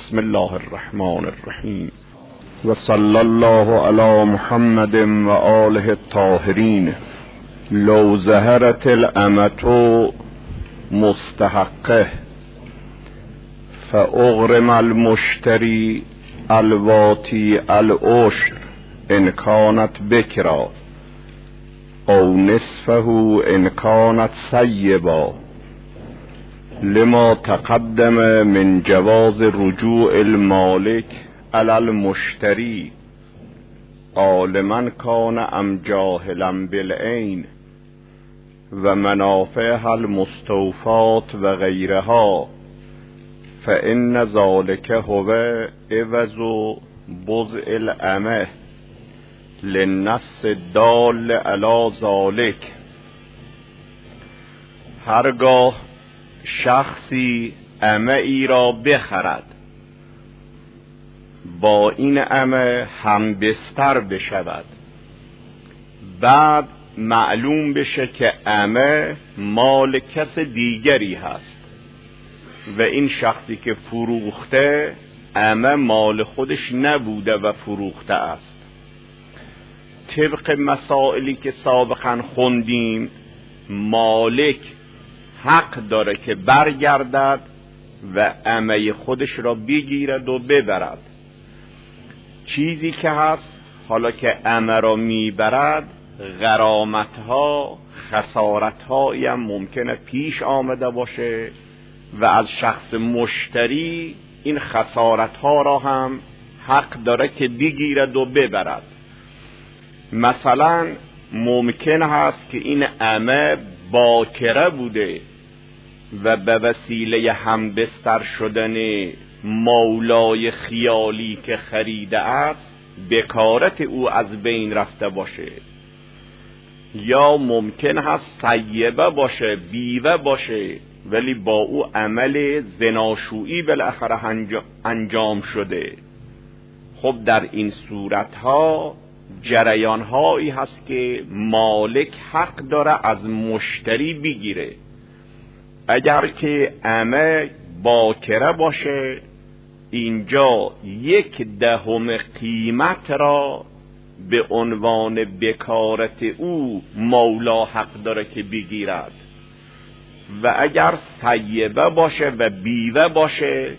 بسم الله الرحمن الرحیم و صلی الله علی محمد و آله الطاهرین. لو ظهرت الامة مستحقه فاغرم المشتری الواتی العشر ان كانت بکرا او نصفه ان كانت سیبا لما تقدم من جواز رجوع المالک علی المشتری عالما کان ام جاهلا بالعین و منافعها المستوفات و غیرها فإن ذلك هو عوض بضع الأمة للنص الدال على ذلك. هرگاه شخصی امه ای را بخرد، با این امه هم بستر بشود، بعد معلوم بشه که امه مال کس دیگری هست و این شخصی که فروخته امه مال خودش نبوده و فروخته است. طبق مسائلی که سابقا خوندیم، مالک حق داره که برگردد و امه خودش را بگیرد و ببرد. چیزی که هست، حالا که امه را میبرد، غرامتها، خسارتهایی هم ممکنه پیش آمده باشه و از شخص مشتری این خسارتها را هم حق داره که بگیرد و ببرد. مثلا ممکن هست که این امه باکره بوده و به وسیله همبستر شدن مولای خیالی که خریده است بکارت او از بین رفته باشه، یا ممکن هست سیبه باشه، بیوه باشه، ولی با او عمل زناشویی بالاخره انجام شده. خب در این صورتها جریانهایی هست که مالک حق داره از مشتری بگیره. اگر که امه باکره باشه، اینجا 1/10 قیمت را به عنوان بکارت او مولا حق داره که بگیرد، و اگر سیبه باشه و بیوه باشه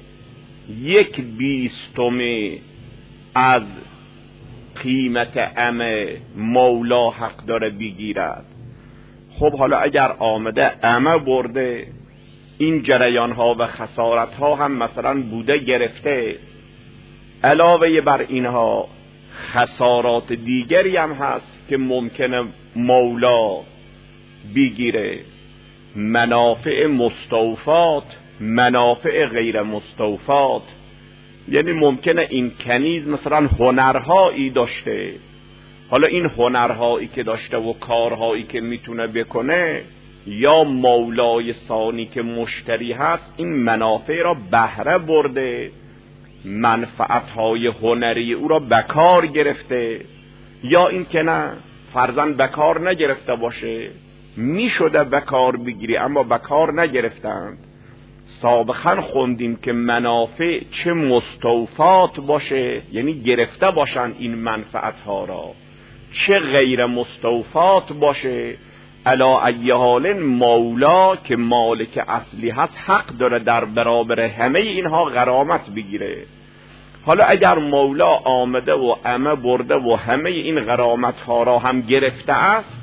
1/20 از قیمت امه مولا حق داره بگیرد. خب حالا اگر آمده امه برده، این جریان ها و خسارت ها هم مثلا بوده گرفته، علاوه بر اینها خسارات دیگری هم هست که ممکنه مولا بگیره، منافع مستوفات، منافع غیر مستوفات. یعنی ممکنه این کنیز مثلا هنرهایی داشته، حالا این هنرهایی که داشته و کارهایی که میتونه بکنه، یا مولای ثانی که مشتری هست این منافع را بهره برده، منفعتهای هنری او را بکار گرفته، یا این که نه فرضاً بکار نگرفته باشه، میشده بکار بگیری اما بکار نگرفتند. سابقا خوندیم که منافع چه مستوفات باشه، یعنی گرفته باشن این منفعت ها را، چه غیر مستوفات باشه. علا ای حال مولا که مالک اصلی هست حق داره در برابر همه اینها غرامت بگیره. حالا اگر مولا آمده و امه برده و همه این غرامت ها را هم گرفته است،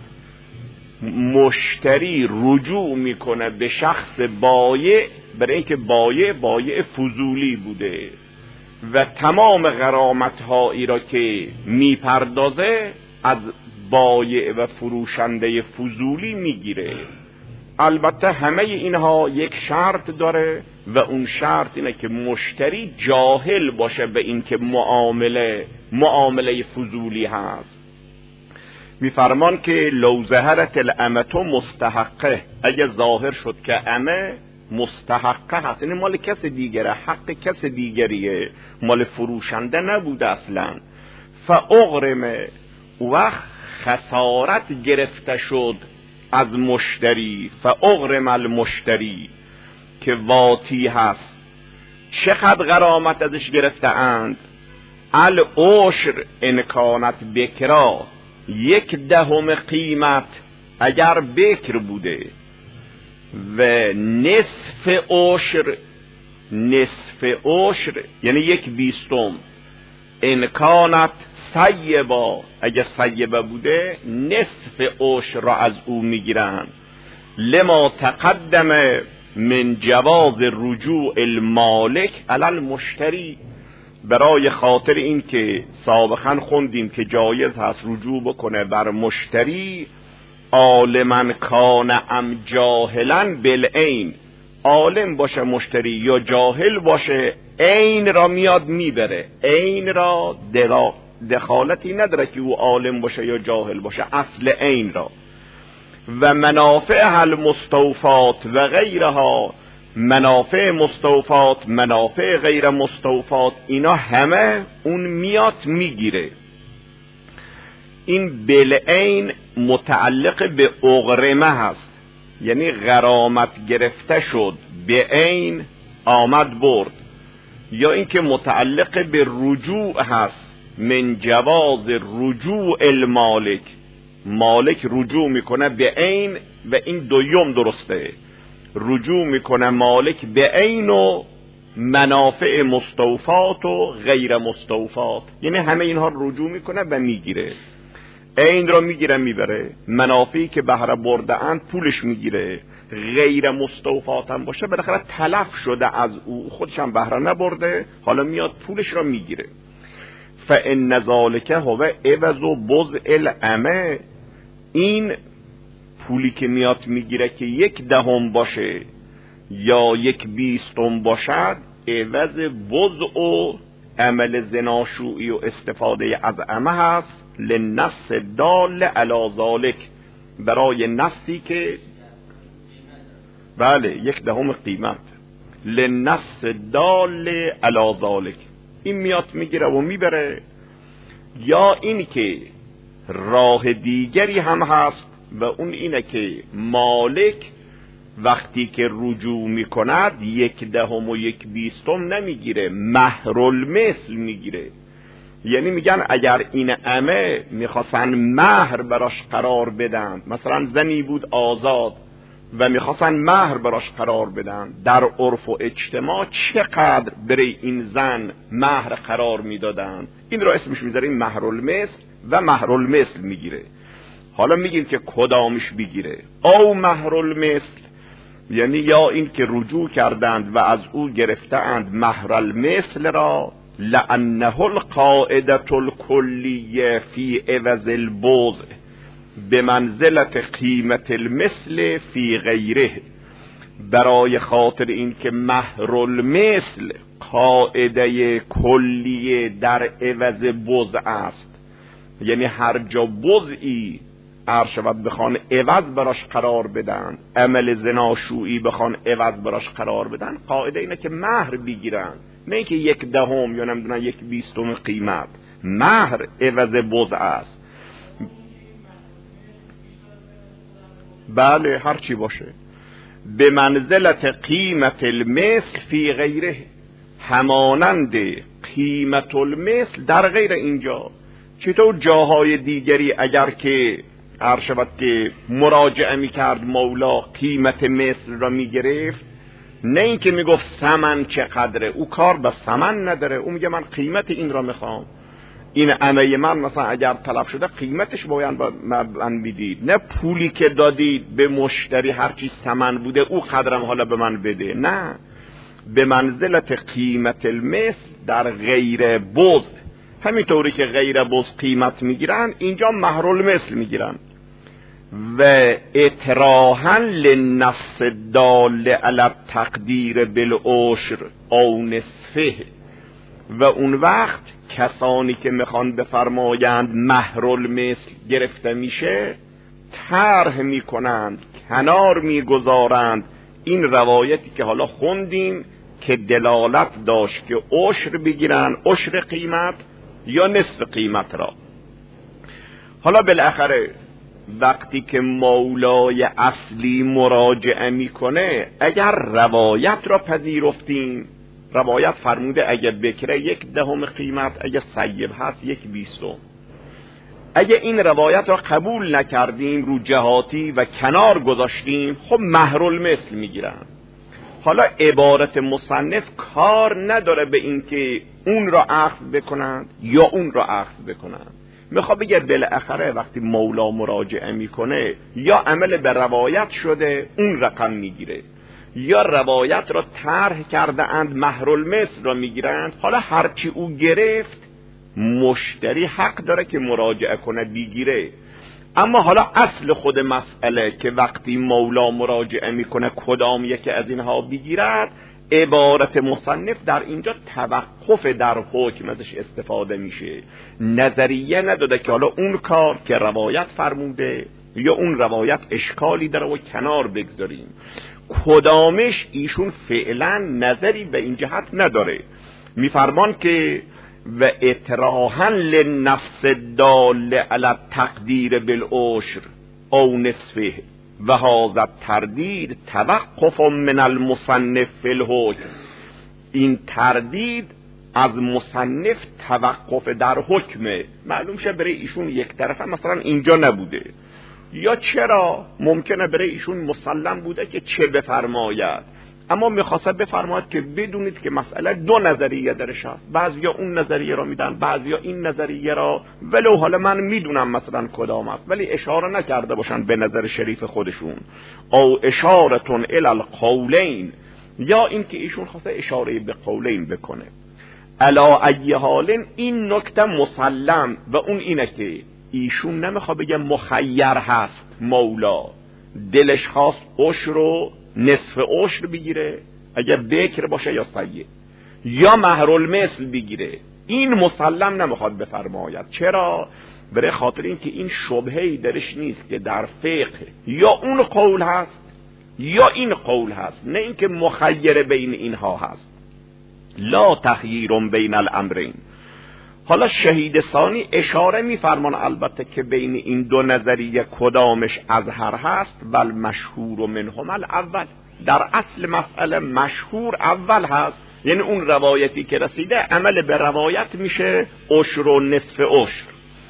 مشتری رجوع میکنه به شخص بایع، برای اینکه بایع فضولی بوده و تمام غرامت هایی را که میپردازه از بایع و فروشنده فضولی میگیره. البته همه اینها یک شرط داره و اون شرط اینه که مشتری جاهل باشه به اینکه معامله فضولی هست. میفرمان که لو ظهرت الامة مستحقه، اگه ظاهر شد که امه مستحقه هست، یعنی مال کس دیگره، حق کس دیگریه، مال فروشنده نبوده اصلا، فاغرمه، وقت خسارت گرفته شد از مشتری، فاغرم المشتری که واتی هست چقدر غرامت ازش گرفته‌اند؟ العشر ان کانت بکرا، 1/10 قیمت اگر بکر بوده، و نصف عشر یعنی 1/20 ان کانت سیبا، اگر سیبه بوده نصف عشر را از او میگیرن. لما تقدم من جواز رجوع المالک علی المشتری، برای خاطر این که سابقا خوندیم که جایز هست رجوع بکنه بر مشتری، عالما کان ام جاهلا بالعین، عالم باشه مشتری یا جاهل باشه، عین را میاد میبره. عین را دخالتی نداره که او عالم باشه یا جاهل باشه، اصل عین را. و منافع المستوفات و غیرها، منافع مستوفات، منافع غیر مستوفات، اینا همه اون میاد میگیره. این بالعین متعلق به اغرمه هست، یعنی غرامت گرفته شد به عین آمد برد، یا اینکه متعلق به رجوع هست، من جواز رجوع المالک، مالک رجوع میکنه به عین، و این دویم درسته، رجوع میکنه مالک به عین و منافع مستوفات و غیر مستوفات، یعنی همه اینها رجوع میکنه و میگیره. عین را میگیره میبره، منافعی که بهره برده اند پولش میگیره، غیر مستوفات هم باشه بالاخره تلف شده از او، خودش هم بهره نبرده، حالا میاد پولش را میگیره. فان ذلک هو عوض و بضع العمه، این پولی که میاد میگیره که 1/10 باشه یا 1/20 باشد، عوض بضع و عمل زناشویی و استفاده از عمه هست. للنص دال علی ذلک، برای نصی که بله 1/10 قیمت، للنص دال علی ذلک، این میاد میگیره و میبره. یا این که راه دیگری هم هست و اون اینه که مالک وقتی که رجوع میکند 1/10 و 1/20 نمیگیره، مهر المثل میگیره. یعنی میگن اگر این عمه میخواستن مهر براش قرار بدن، مثلا زنی بود آزاد و میخواستن مهر براش قرار بدن، در عرف و اجتماع چقدر برای این زن مهر قرار میدادن، این را اسمش میذاریم مهر المثل و مهر المثل میگیره. حالا میگیم که کدامش بگیره، او مهر المثل، یعنی یا این که رجوع کردند و از او گرفتند مهر المثل را، لانه القاعده الکلیه فی عوض البضع بمنزلت قیمت المثل فی غیره، برای خاطر این که مهر المثل قاعده کلیه در عوض بضع است، یعنی هر جا بضعی ارشد بخوان عوض براش قرار بدن، عمل زناشویی بخوان عوض براش قرار بدن، قاعده اینه که مهر بگیرن، نه اینکه 1/10 یا نمیدونن 1/20 قیمت، مهر عوض بضع است. بله هر چی باشه، به منزلت قیمت المثل فی غیره، همانند قیمت المثل در غیر اینجا. چطور جاهای دیگری اگر که ارشد که مراجعه میکرد مولا قیمت مثل را میگرفت، نه اینکه میگفت ثمن چقدره، او کار به ثمن نداره، او میگه من قیمت این را میخوام، این عمه من مثلا اگر تلف شده قیمتش باید من میدید، نه پولی که دادید به مشتری هرچی ثمن بوده او قدرم حالا به من بده، نه، به منزلت قیمت المثل در غیر بضع. همینطوری که غیر بضع قیمت میگیرن، اینجا مهر المثل میگیرن. و اطراحا للنص دال علی التقدیر بالعشر او نصفه، و اون وقت کسانی که میخوان بفرمایند مهر المثل گرفته میشه، طرح میکنند، کنار میگذارند این روایتی که حالا خوندیم که دلالت داشت که عشر بگیرن، عشر قیمت یا نصف قیمت را. حالا بالاخره وقتی که مولای اصلی مراجعه میکنه، اگر روایت را پذیرفتیم روایت فرموده اگه بکره 1/10 قیمت، اگه سیب هست 1/20. اگه این روایت را قبول نکردیم، رو جهاتی و کنار گذاشتیم، خب مهرالمثل میگیرن. حالا عبارت مصنف کار نداره به این که اون را اخذ بکنند یا اون را اخذ بکنند. میخواد بگه بالاخره وقتی مولا مراجعه میکنه یا عمل به روایت شده اون رقم میگیره، یا روایت را طرح کرده اند مهرالمثل را میگیرند. حالا هرچی او گرفت مشتری حق داره که مراجعه کنه بگیره. اما حالا اصل خود مسئله که وقتی مولا مراجعه میکنه کدام یکی از اینها بگیرد، عبارت مصنف در اینجا توقف در حکم ازش استفاده میشه. نظریه نداده که حالا اون کار که روایت فرموده یا اون روایت اشکالی داره و کنار بگذاریم. کدامش ایشون فعلا نظری به این جهت نداره. میفرمان که و اطراحا للنفس دال علی التقدیر بالعشر او نصفه و هذا التردید توقف من المصنف فی الحکم. این تردید از مصنف توقف در حکمه. معلوم شه برای ایشون یک طرفه مثلا اینجا نبوده، یا چرا ممکنه برای ایشون مسلم بوده که چه بفرماید، اما میخواسته بفرماید که بدونید که مسئله دو نظریه درش هست. بعضیا اون نظریه را میدن، بعضیا این نظریه را، ولو حالا من میدونم مثلا کدام است، ولی اشاره نکرده باشن به نظر شریف خودشون. او اشارتون الی القولین، یا این که ایشون خواسته اشاره به قولین بکنه. علا ای حال این نکته مسلم و اون اینه که ایشون نمیخواد بگه مخیر هست مولا، دلش خواست عشر و نصف عشر بگیره اگه بکر باشه یا سیب، یا مهرالمثل بگیره. این مسلم نمیخواد بفرماید. چرا؟ برای خاطر این که این شبهه‌ای درش نیست که در فقه یا اون قول هست یا این قول هست، نه اینکه مخیر بین اینها هست. لا تخییر بین الامرین. حالا شهید ثانی اشاره میفرمان البته که بین این دو نظریه کدامش اظهر هست. بل مشهور منهما الاول. در اصل مسئله مشهور اول هست، یعنی اون روایتی که رسیده عمل به روایت میشه عشر و نصف عشر.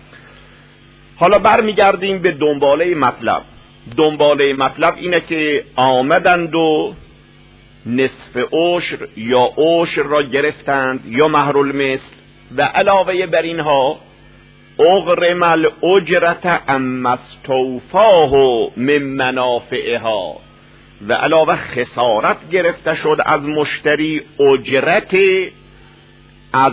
حالا برمیگردیم به دنباله مطلب. دنباله مطلب اینه که آمدند و نصف عشر یا عشر را گرفتند یا مهرالمثل، و علاوه بر اینها اغرم الاجرت اما استوفاه من منافعها، و علاوه خسارت گرفته شد از مشتری اجرت از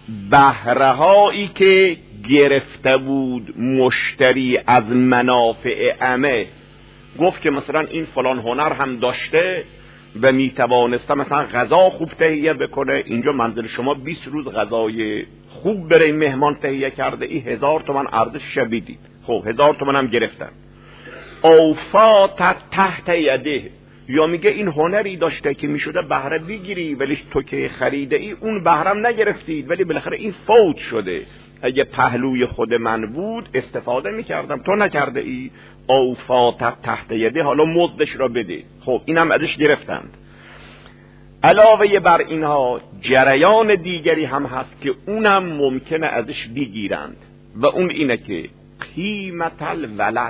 بهرهایی که گرفته بود مشتری از منافع عمه. گفت که مثلا این فلان هنر هم داشته و میتوانسته مثلا غذا خوب تهیه بکنه، اینجا منزل شما 20 روز غذای خوب برای مهمان تهیه کرده، این 1000 تومان ارزش بدید. خب 1000 تومان هم گرفتن. اوفات تحت یده، یا میگه این هنری داشته که میشده بهره بگیری ولی تو که خریده ای اون بهرم نگرفتید، ولی بالاخره این فوت شده. اگه پهلوی خود من بود استفاده میکردم، تو نکرده ای. اوفات تحت یده، حالا مزدش را بده. خب اینم ازش گرفتند. علاوه بر اینها جریان دیگری هم هست که اونم ممکنه ازش بگیرند، و اون اینه که قیمت الولد،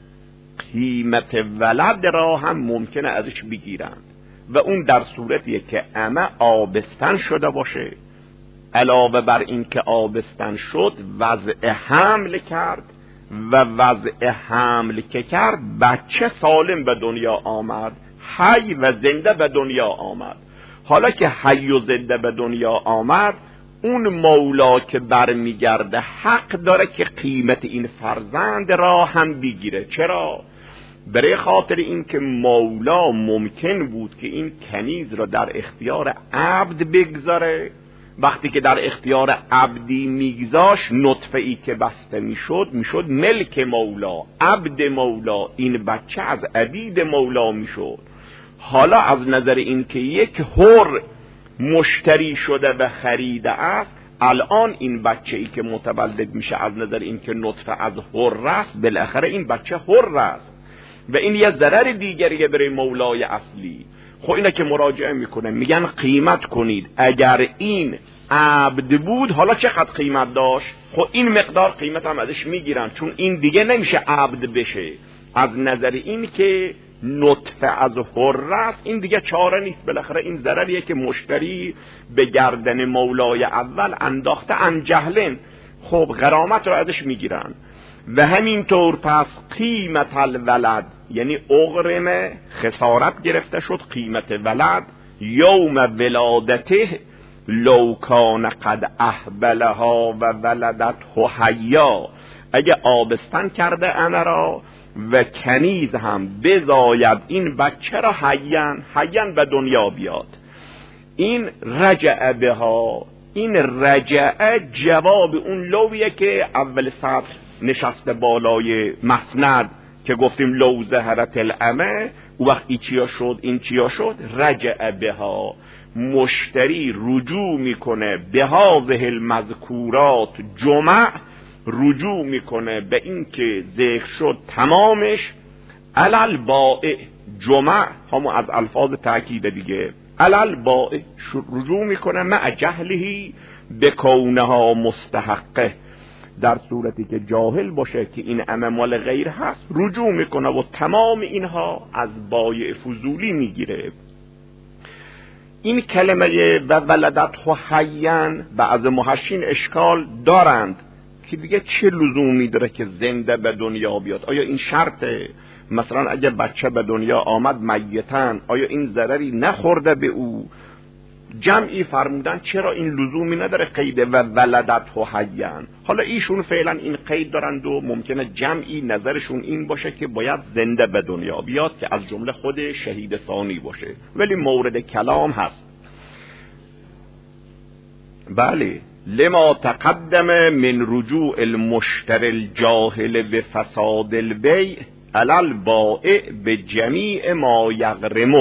قیمت ولد را هم ممکنه ازش بگیرند، و اون در صورتیه که عمه آبستن شده باشه. علاوه بر این که آبستن شد وضع حمل کرد، و وضع حمل که کرد بچه سالم به دنیا آمد، حی و زنده به دنیا آمد. حالا که حی و زنده به دنیا آمد، اون مولا که برمیگرده حق داره که قیمت این فرزند را هم بگیره. چرا؟ برای خاطر این که مولا ممکن بود که این کنیز را در اختیار عبد بگذاره. وقتی که در اختیار عبدی میگذاشت، نطفه ای که بسته میشد ملک مولا، عبد مولا، این بچه از عبید مولا میشد. حالا از نظر این که یک حر مشتری شده و خریده است، الان این بچه ای که متولد میشه از نظر این که نطفه از حر است، بالاخره این بچه حر است، و این یه ضرر دیگریه برای مولای اصلی. خب اینا که مراجعه میکنه میگن قیمت کنید، اگر این عبد بود حالا چقدر قیمت داشت؟ خب این مقدار قیمت هم ازش میگیرن، چون این دیگه نمیشه عبد بشه. از نظر این که نطفه از حر است، این دیگه چاره نیست، بالاخره این ضرریه که مشتری به گردن مولای اول انداخته عن جهلن، خب غرامت رو ازش میگیرن. و همینطور پس قیمت الولد، یعنی اغرم خسارت گرفته شد قیمت ولد، یوم ولادته لو کان قد احبلها و ولدته حیا، اگه آبستن کرده انا را و کنیز هم بزاید این بچه را حیان به دنیا بیاد. این رجع بها، این رجع جواب اون لویه که اول سطر نشسته بالای مسند که گفتیم لو زهرت الامه، او وقت ای چیا شد این چیا شد. رجع بها، مشتری رجوع میکنه به هذه المذکورات جمع، رجوع میکنه به این که ذکر شد تمامش. علل بائع، جمع همون از الفاظ تأکید دیگه، علل بائع رجوع میکنه مع جهلهی به کونها مستحقه، در صورتی که جاهل باشه که این امه مال غیر هست رجوع میکنه و تمام اینها از بایع فضولی میگیره. این کلمه و ولدته حیان بعض محشین اشکال دارند که دیگه چه لزومی داره که زنده به دنیا بیاد؟ آیا این شرطه؟ مثلا اگه بچه به دنیا آمد میتن، آیا این ضرری نخورده به او؟ جمعی فرمودن چرا این لزومی نداره قید و ولدته حیان. حالا ایشون فعلا این قید دارند و ممکنه جمعی نظرشون این باشه که باید زنده به دنیا بیاد که از جمله خود شهید ثانی باشه، ولی مورد کلام هست. بله، لما تقدم من رجوع المشتر الجاهل به فساد البیع علی البائع به جمیع ما یغرمه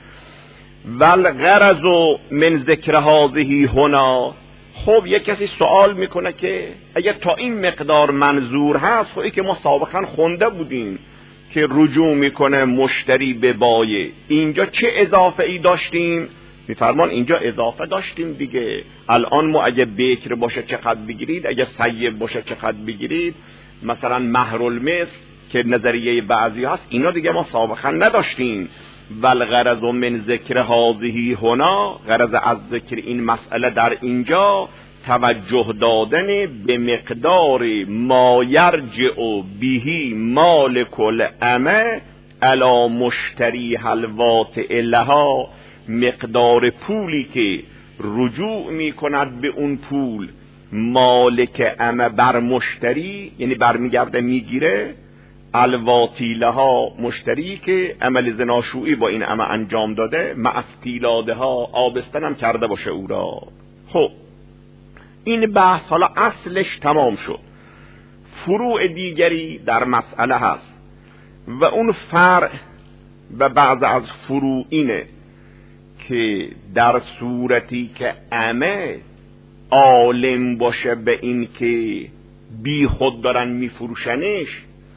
والغرض من ذکر هذه هنا. خب یک کسی سوال میکنه که اگر تا این مقدار منظور هست، خب ای که ما سابقا خونده بودیم که رجوع میکنه مشتری به بایع، اینجا چه اضافه ای داشتیم؟ میفرمان اینجا اضافه داشتیم دیگه. الان ما اگه بکر باشه چقدر بگیرید، اگه سیب باشه چقدر بگیرید، مثلا مهرالمثل که نظریه بعضی هست، اینا دیگه ما سابقا نداشتیم. والغرض من ذکر هذه هنا، غرض از ذکر این مسئله در اینجا توجه دادن به مقدار ما یرجع بهی مالک الامه علی مشتری الواطع لها، مقدار پولی که رجوع می کند به اون پول مالک امه بر مشتری، یعنی برمیگرده میگیره الواطی لها، مشتری که عمل زناشویی با این امه انجام داده، مع استیلادها آبستن هم کرده باشه او را. خب این بحث حالا اصلش تمام شد. فروع دیگری در مسئله هست و اون فرع و بعض از فروع اینه که در صورتی که امه عالم باشه به این که بی خود دارن میفروشنش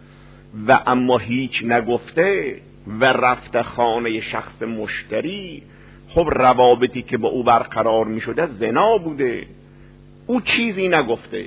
و اما هیچ نگفته و رفته خانه شخص مشتری، خب روابطی که با او برقرار می شده زنا بوده، او چیزی نگفته.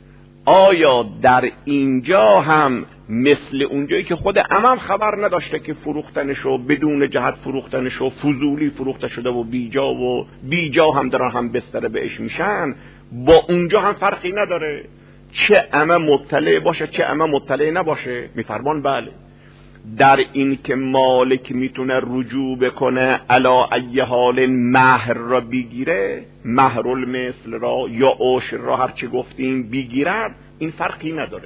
آیا در اینجا هم مثل اونجایی که خود امام خبر نداشته که فروختنشو بدون جهت فروختنشو فضولی فروخته شده و بیجا هم دارن هم بستره بهش میشن، با اونجا هم فرقی نداره چه امه مطلع باشه چه امه مطلع نباشه؟ میفرمان بله، در این که مالک میتونه رجوع بکنه علا ای حال مهر را بگیره، مهر المثل را یا عشر را هر چه گفتیم بگیرد، این فرقی نداره.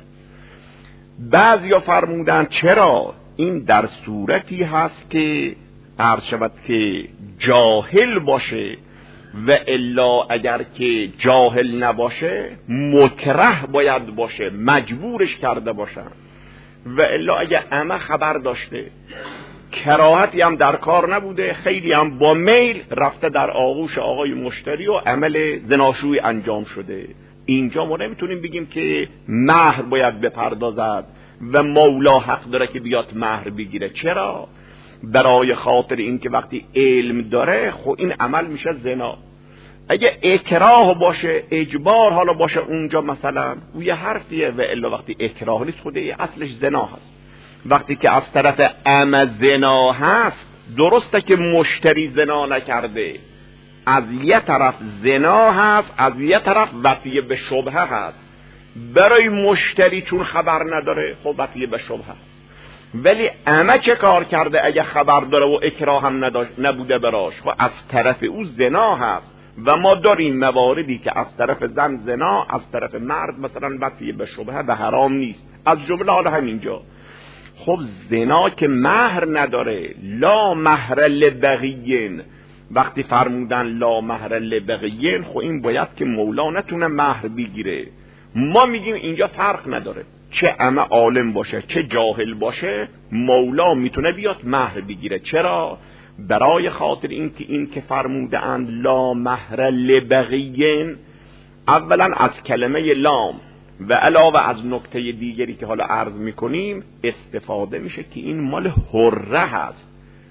بعضیا فرمودن چرا؟ این در صورتی هست که عرض شود که جاهل باشه، و الا اگر که جاهل نباشه مکره باید باشه، مجبورش کرده باشن. و الا اگر امه خبر داشته، کراهتی هم در کار نبوده، خیلی هم با میل رفته در آغوش آقای مشتری و عمل زناشویی انجام شده، اینجا ما نمیتونیم بگیم که مهر باید بپردازد و مولا حق داره که بیاد مهر بگیره. چرا؟ برای خاطر این که وقتی علم داره خب این عمل میشه زنا. اگه اکراه باشه، اجبار حالا باشه اونجا مثلا او یه حرفیه، و الا وقتی اکراه نیست خود اصلش زنا هست. وقتی که از طرف زنا هست، درسته که مشتری زنا نکرده، از یه طرف زنا هست، از یه طرف وطیه به شبهه هست. برای مشتری چون خبر نداره خب وطیه به شبهه هست. ولی چه کار کرده اگه خبر داره و اکراه هم نبوده براش؟ خب از طرف او زنا هست. و ما داریم مواردی که از طرف زن زنا، از طرف مرد مثلا وطیه به شبهه و حرام نیست، از جمله حالا همینجا. خب زنا که مهر نداره، لا مهر لبغیین، وقتی فرمودن لا مهر لبغیین خب این باید که مولا نتونه مهر بگیره. ما میگیم اینجا فرق نداره، چه عالم باشه چه جاهل باشه مولا میتونه بیاد مهر بگیره. چرا؟ برای خاطر این که فرموده اند لا مهر لبغیین، اولا از کلمه لام و علاوه از نکته دیگری که حالا عرض میکنیم استفاده میشه که این مال حره هست.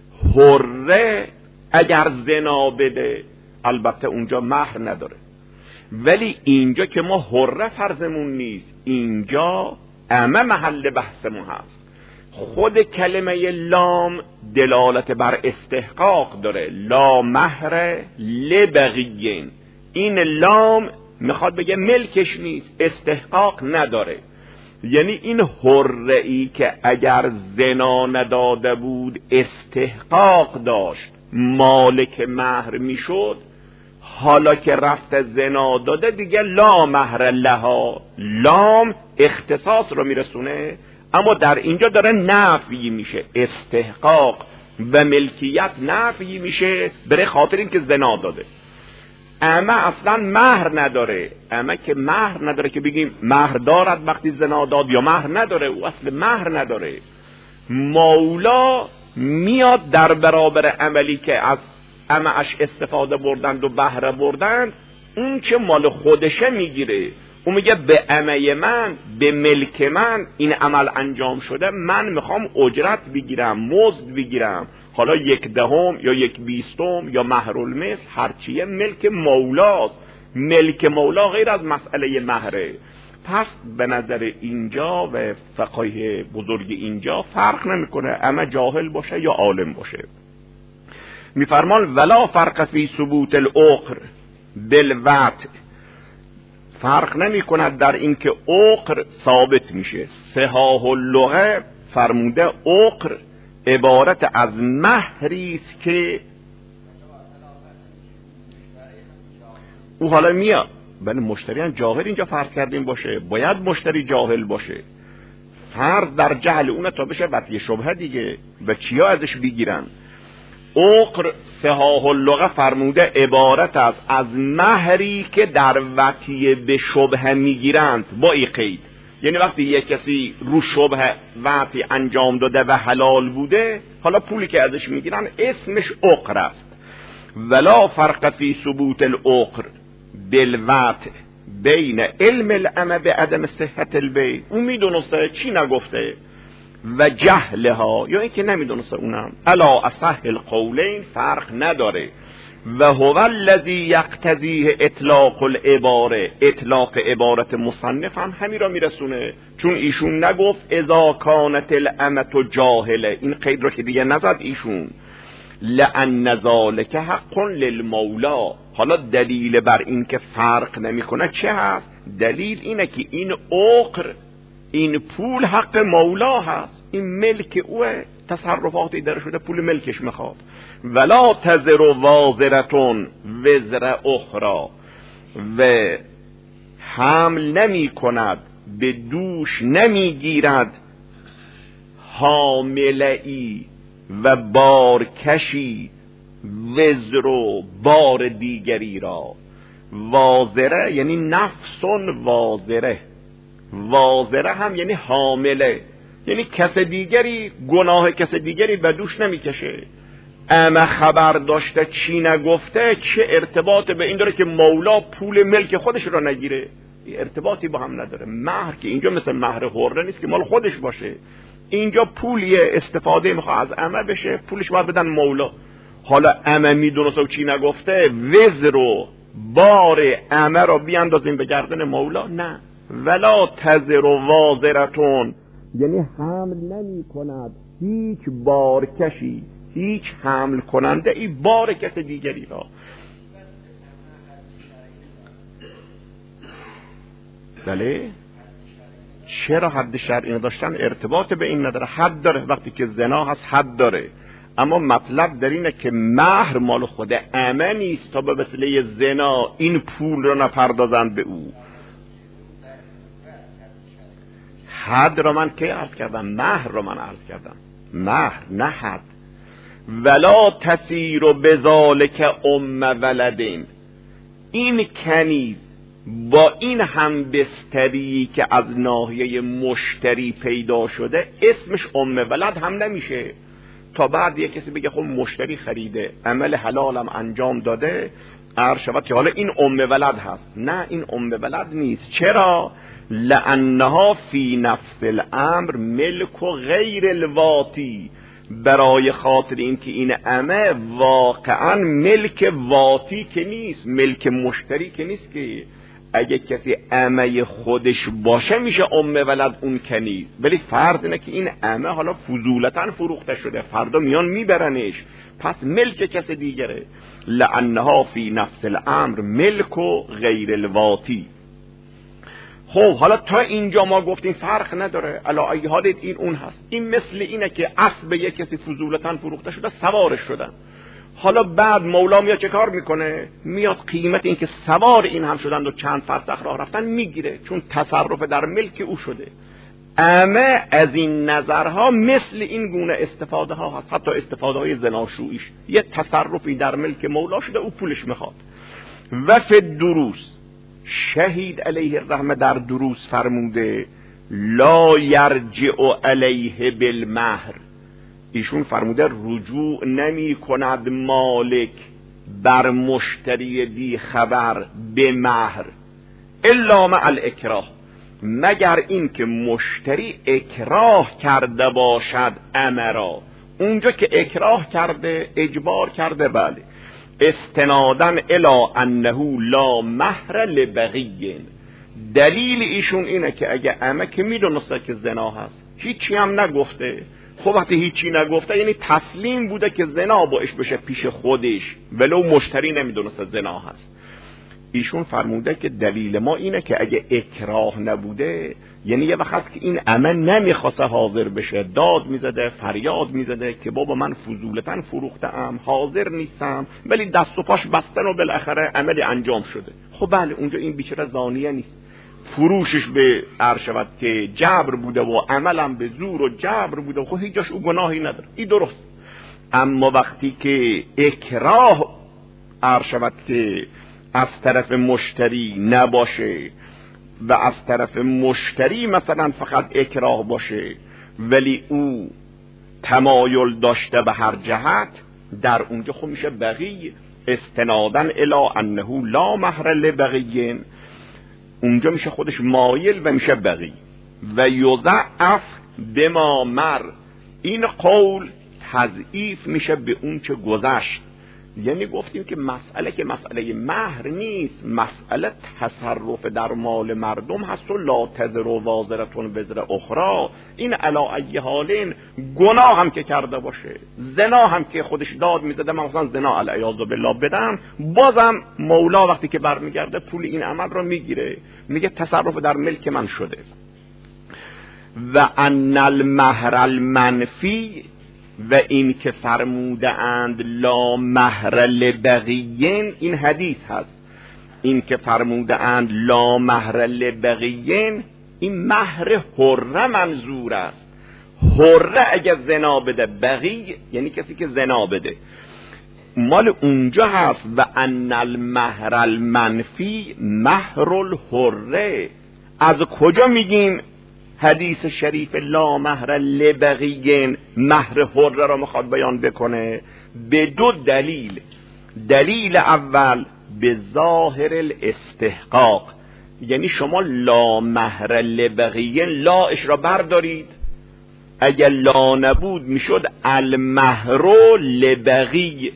حره اگر زنا بده البته اونجا مهر نداره، ولی اینجا که ما حره فرضمون نیست، اینجا محل بحثمون هست. خود کلمه لام دلالت بر استحقاق داره، لا مهر لبغیین. این لام میخواد بگه ملکش نیست، استحقاق نداره. یعنی این حره‌ای که اگر زنا نداده بود استحقاق داشت، مالک مهر میشد، حالا که رفت زنا داده دیگه لا مهر لها، لام اختصاص رو میرسونه، اما در اینجا داره نفی میشه، استحقاق و ملکیت نفی میشه برای خاطر این که زنا داده. اما اصلا مهر نداره، اما که مهر نداره که بگیم مهر دارد وقتی زنا داد یا مهر نداره، او اصل مهر نداره. مولا میاد در برابر عملی که از اش استفاده بردند و بهره بردند، اون که مال خودشه میگیره. اون میگه به عمه من، به ملک من این عمل انجام شده، من میخوام اجرت بگیرم، مزد بگیرم، حالا 1/10 یا 1/20 یا مهر المثل، هرچیه ملک مولاست. ملک مولا غیر از مسئله مهره. پس به نظر اینجا و فقیه بزرگ اینجا فرق نمیکنه اما جاهل باشه یا عالم باشه. میفرمان ولا فرق فی ثبوت العقر بالوطء، فرق نمی کند در این که عقر ثابت میشه. صحاح اللغه فرموده عقر عبارت از مهری است که او حالا میاد، ولی مشتری هم جاهل اینجا فرض کردیم باشه، باید مشتری جاهل باشه. فرض در جهل اونه تا بشه وطیه شبهه دیگه، و چیا ازش بگیرن؟ عقر صحاح اللغه فرموده عبارت از مهری که در وطیه به شبهه میگیرند با این قید. یعنی وقتی یک کسی رو شبهه وطی انجام داده و حلال بوده، حالا پولی که ازش میگیرن اسمش عقر است. ولا فرق فی ثبوت العقر بالوطء بین علم الامه به عدم صحت البیع، اون میدونسته چی نگفته، و جهلها یا اینکه نمیدونسته اونم، الا اصح القولین فرق نداره. و هو الذی یقتضیه اطلاق العباره، اطلاق عبارت مصنف هم همین را میرسونه، چون ایشون نگفت اذا کانت الامه جاهله، این قید رو که دیگه نزد ایشون، لأن ذلک حق للمولا. حالا دلیل بر این که فرق نمیکنه چه هست؟ دلیل اینه که این عقر، این پول حق مولا هست، این ملک اوه، تصرفاتی در شده پول ملکش میخواد. ولا تزر وازرتون وزر اخرى، و حمل نمی کند، به دوش نمی گیرد حامله‌ای و بارکشی وزر و بار دیگری را. وازره یعنی نفسون وازره، وازره هم یعنی حامله، یعنی کس دیگری گناه کس دیگری به دوش نمیکشه. اما خبر داشته چی نگفته، چه ارتباط به این داره که مولا پول ملک خودش را نگیره؟ ارتباطی با هم نداره. مهر که اینجا مثل مهر حره نیست که مال خودش باشه، اینجا پولیه، استفاده میخواه از عمه بشه، پولش باید بدن مولا. حالا عمه میدونست و چی نگفته، وزر و بار عمه رو بیاندازیم به گردن مولا؟ نه. ولا تزر و وازرتون، یعنی حمل نمی کند هیچ بارکشی، هیچ حمل کننده ای بار کس دیگری را. بله، چرا حد شرعی نداشتن؟ ارتباط به این نداره. حد داره، وقتی که زنا هست حد داره، اما مطلب در اینه که مهر مال خود عمه نیست تا به وسیله زنا این پول رو نپردازند به او. حد رو من کی عرض کردم؟ مهر رو من عرض کردم، مهر نه حد. ولا تسیر و بذالک ولدین، این کنیز با این هم بستری که از ناحیه مشتری پیدا شده اسمش ولد هم نمیشه تا بعد یک کسی بگه خب مشتری خریده، عمل حلالم انجام داده، عرشبت که حالا این ولد هست. نه، این ولد نیست. چرا؟ لانها فی نفس الامر ملک و غیر الواتی، برای خاطر این که این عمه واقعا ملک واتی که نیست، ملک مشتری که نیست. که اگه کسی عمه خودش باشه میشه ولد اون کنیز، ولی فرض اینه که این عمه حالا فضولتا فروخته شده، فردا میان میبرنش، پس ملک کسی دیگره. لانها فی نفس الامر ملک و غیر الواتی. خب حالا تا اینجا ما گفتیم فرق نداره، علا ای حال این اون هست. این مثل اینه که اسب یک کسی فضولتا فروخته شده، سوارش شدن، حالا بعد مولا میاد چه کار میکنه؟ میاد قیمت این که سوار این هم شدن و چند فرسخ راه رفتن میگیره، چون تصرف در ملک او شده. اما از این نظرها مثل این گونه استفاده ها هست، حتی استفاده های زناشوییش یه تصرفی در ملک مولا شده، او پولش میخواد. و فی دروس، شهید علیه الرحمه در دروس فرموده لا یرجع علیه بالمهر، ایشون فرموده رجوع نمی کند مالک بر مشتری بی خبر به مهر الا مع الاکراه، مگر این که مشتری اکراه کرده باشد امرا. اونجا که اکراه کرده، اجبار کرده، بله، استنادن الی انه لا مهر لبغی. دلیل ایشون اینه که اگه امه که میدونسته که زنا هست، هیچی هم نگفته. خب وقتی هیچی نگفته یعنی تسلیم بوده که زنا باش بشه پیش خودش، ولو مشتری نمیدونسته زنا هست. ایشون فرموده که دلیل ما اینه که اگه اکراه نبوده، یعنی یه وقت هست که این عمه نمیخواسته حاضر بشه، داد میزده، فریاد میزده که بابا من فضولتاً فروختم، حاضر نیستم، ولی دست و پاش بستن و بالاخره عمل انجام شده. خب بله، اونجا این بیچاره زانیه نیست، فروشش به عرشبت که جبر بوده و عملم به زور و جبر بوده، خب هیچ جاش او گناهی نداره، این درست. اما وقتی که اکراه عرشبت که از طرف مشتری نباشه و از طرف مشتری مثلا فقط اکراه باشه، ولی او تمایل داشته به هر جهت، در اونجا خب میشه بغی، استنادن الی انه لا مهر لبغی، اونجا میشه خودش مایل و میشه بغی. و یضعف بما مر، این قول تضعیف میشه به اون چه گذشت. یعنی گفتیم که مسئله مهر نیست، مسئله تصرف در مال مردم هست و لا تزر و وازرتون وزر اخرى. این علا ای حالین گناه هم که کرده باشه، زنا هم که خودش داد میزده، من مثلا زنا علیاذ بالله بدم، بازم مولا وقتی که برمیگرده پول این عمل رو میگیره، میگه تصرف در ملک من شده. و ان المهر المنفی، و این که فرموده اند لا مهر لبغیین، این حدیث هست، این که فرموده اند لا مهر لبغیین، این مهر حره منظور است. حره اگر زنا بده، بغی یعنی کسی که زنا بده، مال اونجا هست. و ان المهر المنفی مهر الحره. از کجا میگیم حدیث شریف لا مهر لبغیین مهر حره را میخواد بیان بکنه؟ به دو دلیل. دلیل اول به ظاهر الاستحقاق، یعنی شما لا مهر لبغیین لاش را بردارید، اگر لا نبود میشد المهر لبغی،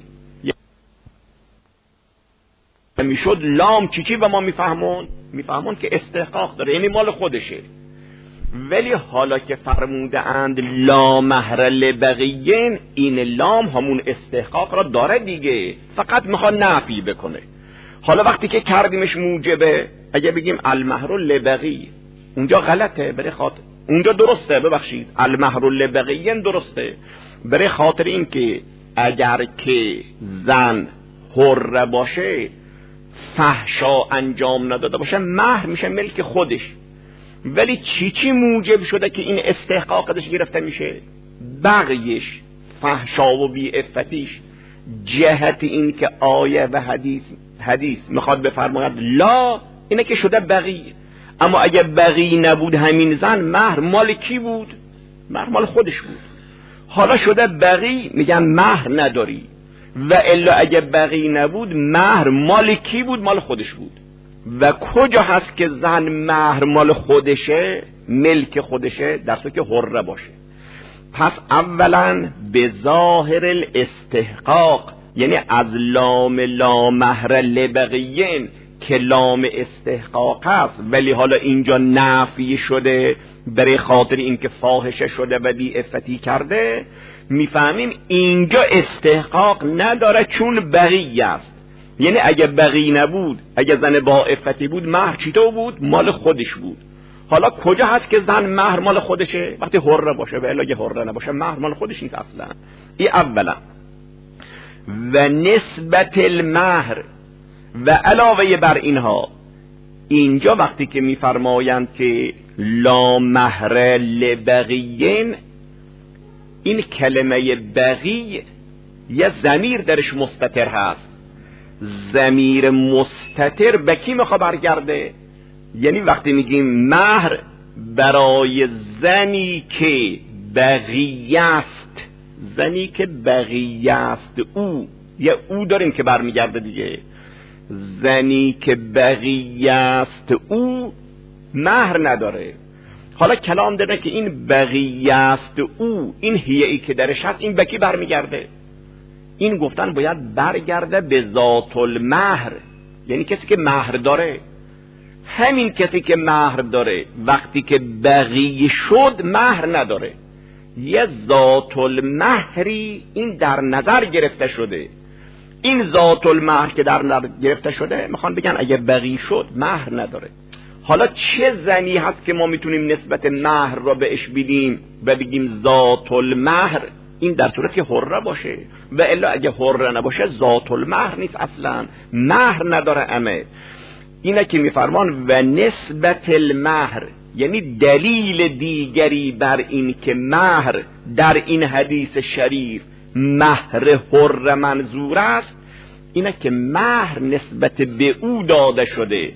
میشد لام چی و ما میفهمون که استحقاق داره، یعنی مال خودشه. ولی حالا که فرموده اند لا مهر لبغیین، این لام همون استحقاق را داره دیگه، فقط میخواد نفی بکنه. حالا وقتی که کردیمش موجبه، اگه بگیم المهر لبغی اونجا غلطه، برای خاطر اونجا درسته، ببخشید المهر لبغیین درسته، برای خاطر این که اگر که زن حره باشه، فحشا انجام نداده باشه، مهر میشه ملک خودش. ولی چی موجب شده که این استحقاقش گرفته میشه؟ بغیش، فحشا و بی‌عفتیش. جهت این که آیه و حدیث میخواد بفرماید لا، اینه که شده بغی. اما اگه بغی نبود همین زن، مهر مال کی بود؟ مهر مال خودش بود. حالا شده بغی، میگن مهر نداری. و الا اگه بغی نبود، مهر مال کی بود؟ مال خودش بود. و کجا هست که زن مهر مال خودشه، ملک خودشه؟ در صورتی که حره باشه. پس اولا به ظاهر الاستحقاق، یعنی از لام لا مهر لبغیین که لام استحقاق است، ولی حالا اینجا نفی شده برای خاطر اینکه فاحشه شده و بی‌عفتی کرده، میفهمیم اینجا استحقاق نداره چون بغی است. یعنی اگه بغی نبود، اگه زن با عفتی بود، مهر چیتو بود؟ مال خودش بود. حالا کجا هست که زن مهر مال خودشه؟ وقتی حره باشه، و الا اگه حره نباشه مهر مال خودش نیست اصلا. این اولا. و نسبت المهر، و علاوه بر اینها، اینجا وقتی که میفرمایند که لا مهر لبغیین، این کلمه بغی یه ضمیر درش مستتر هست. ضمیر مستتر به کی میخواد برگرده؟ یعنی وقتی میگیم مهر برای زنی که بغی است، زنی که بغی است، او یه او داریم که برمیگرده دیگه، زنی که بغی است او مهر نداره. حالا کلام داره که این بغی است او، این هیه ای که درش هست، این به کی برمیگرده؟ این گفتن باید برگرده به ذات المهر، یعنی کسی که مهر داره. همین کسی که مهر داره وقتی که بغی شد مهر نداره، یه ذات المهری این در نظر گرفته شده. این ذات المهر که در نظر گرفته شده، میخوان بگن اگه بغی شد مهر نداره. حالا چه زنی هست که ما میتونیم نسبت مهر را بهش بدیم و بگیم ذات المهر؟ این در صورت که حره باشه، و الا اگه حره نباشه ذات المهر نیست اصلا، مهر نداره. امه اینه که میفرمان و نسبت المهر، یعنی دلیل دیگری بر این که مهر در این حدیث شریف مهر حره منظور است، اینه که مهر نسبت به او داده شده.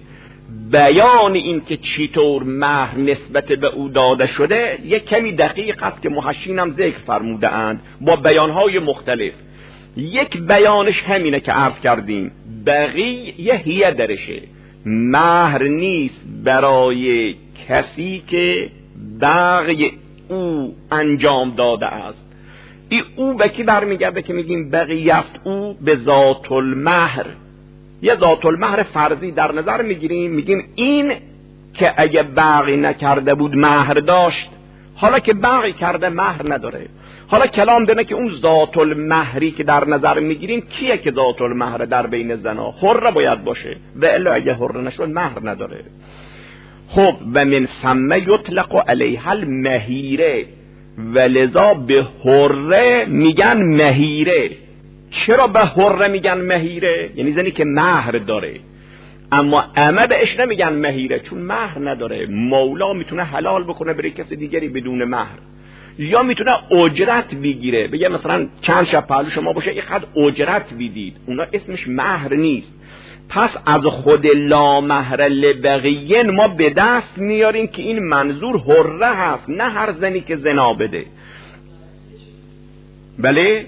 بیان این که چطور مهر نسبت به او داده شده یک کمی دقیق است که محشین هم ذکر فرموده اند با بیانهای مختلف. یک بیانش همینه که عرض کردیم، بقی یه هیه درشه، مهر نیست برای کسی که بقی او انجام داده است. این او به کی برمیگرده که میگیم بقی است؟ او به ذات المهر. یه ذات المهر فرضی در نظر میگیریم، میگیم این که اگه بقی نکرده بود مهر داشت، حالا که بقی کرده مهر نداره. حالا کلام داره که اون ذات المهری که در نظر میگیریم کیه که ذات المهر در بین زنا؟ حره باید باشه، و الا اگه حره نشد مهر نداره. خب و من ثم یطلق علیها المهیره، ولذا به حره میگن مهیره. چرا به حره میگن مهیره؟ یعنی زنی که مهر داره. اما امه بهش نمیگن مهیره چون مهر نداره. مولا میتونه حلال بکنه برای کسی دیگری بدون مهر، یا میتونه اجرت بگیره، بگه مثلا چند شب پهلو شما باشه اینقدر اجرت بدید، اونا اسمش مهر نیست. پس از خود لا مهر لبغیین ما به دست میاریم که این منظور حره هست، نه هر زنی که زنا بده. بله؟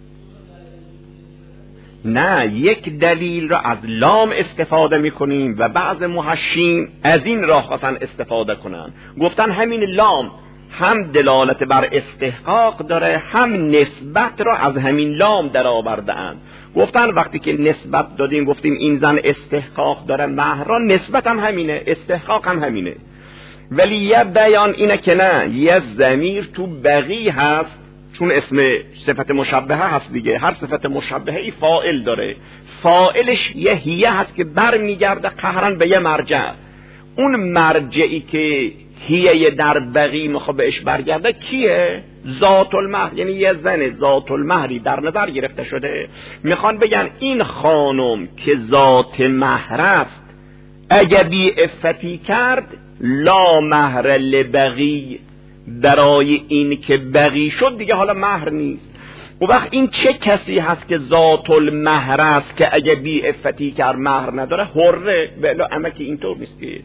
نه، یک دلیل را از لام استفاده میکنیم و بعض محشین از این راه خواستن استفاده کنن، گفتن همین لام هم دلالت بر استحقاق داره، هم نسبت را از همین لام در آورده‌اند. گفتن وقتی که نسبت دادیم گفتیم این زن استحقاق داره مهر را، نسبت هم همینه، استحقاق هم همینه. ولی یه بیان اینه که نه، یه ضمیر تو بقی هست، چون اسم صفت مشبهه هست دیگه، هر صفت مشبهه ای فاعل داره، فاعلش یه هیه هست که بر میگرده قهرن به یه مرجع. اون مرجعی که هیه در بقی میخواد بهش برگرده کیه؟ ذات المهر، یعنی یه زن ذات المهری در نظر گرفته شده. میخوان بگن این خانم که ذات مهر است اگه بی عفتی کرد لا مهر لبغی، برای این که بغی شد دیگه حالا مهر نیست. و وقت این چه کسی هست که ذات المهر است که اگه بی عفتی کرد مهر نداره؟ حره. بله اما که اینطور نیست که.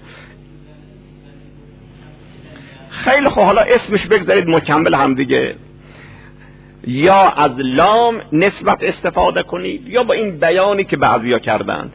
خیلی خوب، حالا اسمش بگذارید مکمل هم دیگه، یا از لام نسبت استفاده کنید یا با این بیانی که بعضیا کردند.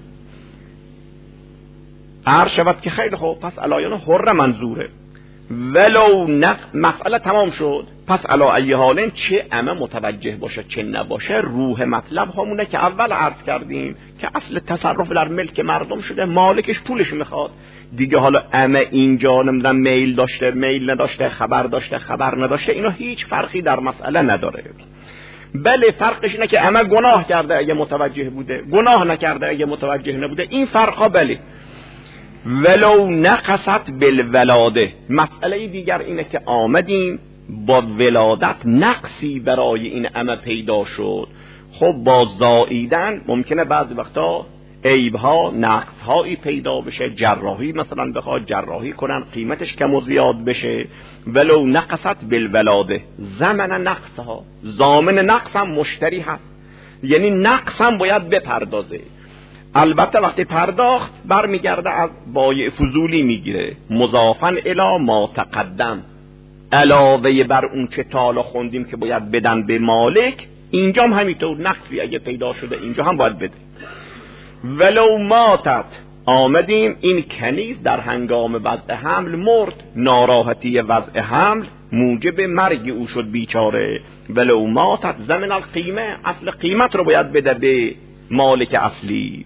عرض شود که خیلی خوب، پس علایان حره منظوره، ولو مسئله تمام شد. پس علا ای حالن چه امه متوجه باشه چه نباشه، روح مطلب همونه که اول عرض کردیم که اصل تصرف در ملک مردم شده، مالکش پولش میخواد دیگه. حالا امه اینجا نمیدونم میل داشته میل نداشته، خبر داشته خبر نداشته، اینا هیچ فرقی در مسئله نداره. بله فرقش اینه که امه گناه کرده اگه متوجه بوده، گناه نکرده اگه متوجه نبوده، این فرقا بله. ولو نقصت بالولاده، مسئله دیگر اینه که آمدیم با ولادت نقصی برای این امه پیدا شد. خب با زاییدن ممکنه بعضی وقتا عیبها نقصهایی پیدا بشه، جراحی مثلا بخواد جراحی کنن قیمتش کم و زیاد بشه. ولو نقصت بالولاده، زمن نقصها، ضامن نقص هم مشتری هست، یعنی نقص هم باید بپردازه. البته وقتی پرداخت برمیگرده از بایع فضولی میگیره، مضافن الی ما تقدم، علاوه بر اون که تالا خوندیم که باید بدن به مالک، اینجا هم همینطور نقصی اگه پیدا شده اینجا هم باید بده. ولو ماتت، آمدیم این کنیز در هنگام وضع حمل مرد، ناراحتی وضع حمل موجب مرگ او شد بیچاره. ولو ماتت زمن القیمه، اصل قیمت رو باید بده به مالک اصلی.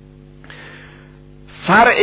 فرع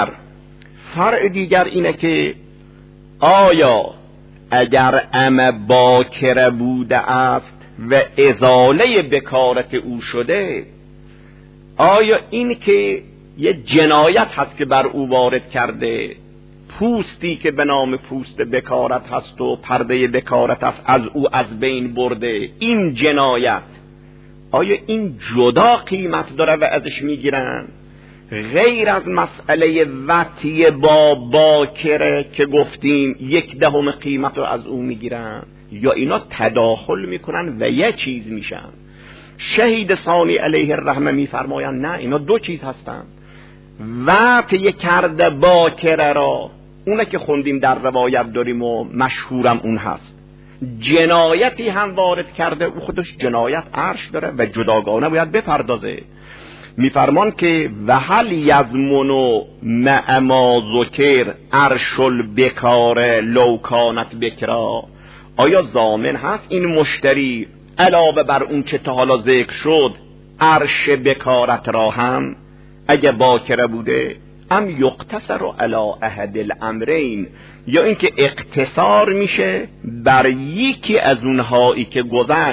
دیگر اینه که آیا اگر امه باکره بوده است و ازاله بکارت او شده، آیا این که یه جنایت هست که بر او وارد کرده، پوستی که به نام پوست بکارت هست و پرده بکارت هست از او از بین برده، این جنایت آیا این جدا قیمت داره و ازش میگیرن؟ غیر از مسئله وطی با باکره که گفتیم 1/10 قیمت رو از او میگیرن، یا اینا تداخل میکنن و یه چیز میشن؟ شهید ثانی علیه الرحمه میفرماین نه، اینا دو چیز هستن. وطی کرده باکره را، اونه که خوندیم در روایت داریم و مشهورم اون هست، جنایتی هم وارد کرده، او خودش جنایت عرش داره و جداگانه باید بپردازه. میفرمان که و هل یضمن مع ما ذکر عرش البکار لو کانت بکرا، آیا ضامن هست این مشتری علاوه بر اون که تا حالا ذکر شد عرش بکارت را هم اگه باکره بوده؟ ام یقتصر علی احد الامرین، یا اینکه اقتصار میشه بر یکی از اونهایی که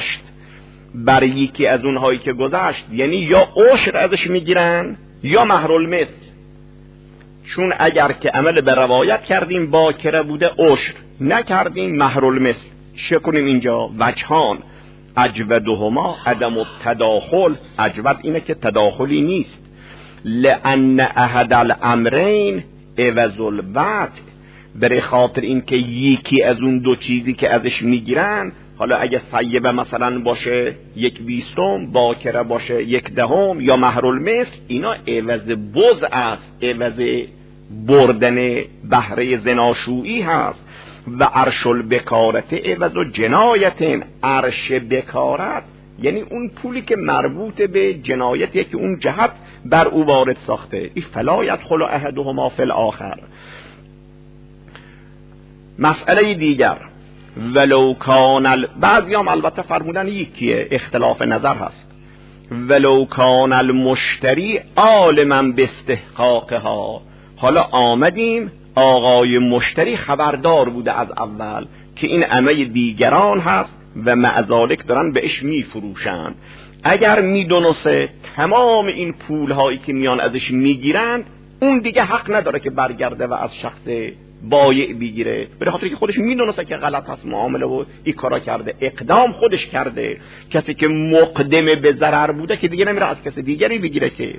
گذشت، یعنی یا عشر ازش میگیرن یا مهر المثل. چون اگر که عمل به روایت کردیم باکره بوده عشر، نکردیم مهر المثل، چه کنیم اینجا؟ وجهان، اجودهما عدم التداخل، اجود اینه که تداخلی نیست، لأن احد الامرین عوض الوضع، برای خاطر این که یکی از اون دو چیزی که ازش میگیرن، حالا اگه سیبه مثلا باشه 1/20، باکره باشه 1/10 یا مهر المثل، اینا عوض بز است، عوض بردن بهره زناشویی هست. و عرش البکارت عوض و جنایت، عرش بکارت یعنی اون پولی که مربوط به جنایتی که اون جهت بر او وارد ساخته. این فلا یدخل احدهما فی الاخر. مسئله دیگر ولو کان بعضیام البته فرمودن یکیه، اختلاف نظر هست. ولو کان المشتری عالما باستحقاقها، حالا آمدیم آقای مشتری خبردار بوده از اول که این عمه دیگران هست و مع ذالک دارن بهش میفروشند. اگر میدونسه تمام این پولهایی که میان ازش میگیرند، اون دیگه حق نداره که برگرده و از شخص بایع بگیره، به خاطر که خودش میدونسته که غلط هست معامله و این کارا کرده، اقدام خودش کرده. کسی که مقدم به ضرر بوده که دیگه نمیره از کسی دیگری بگیره که.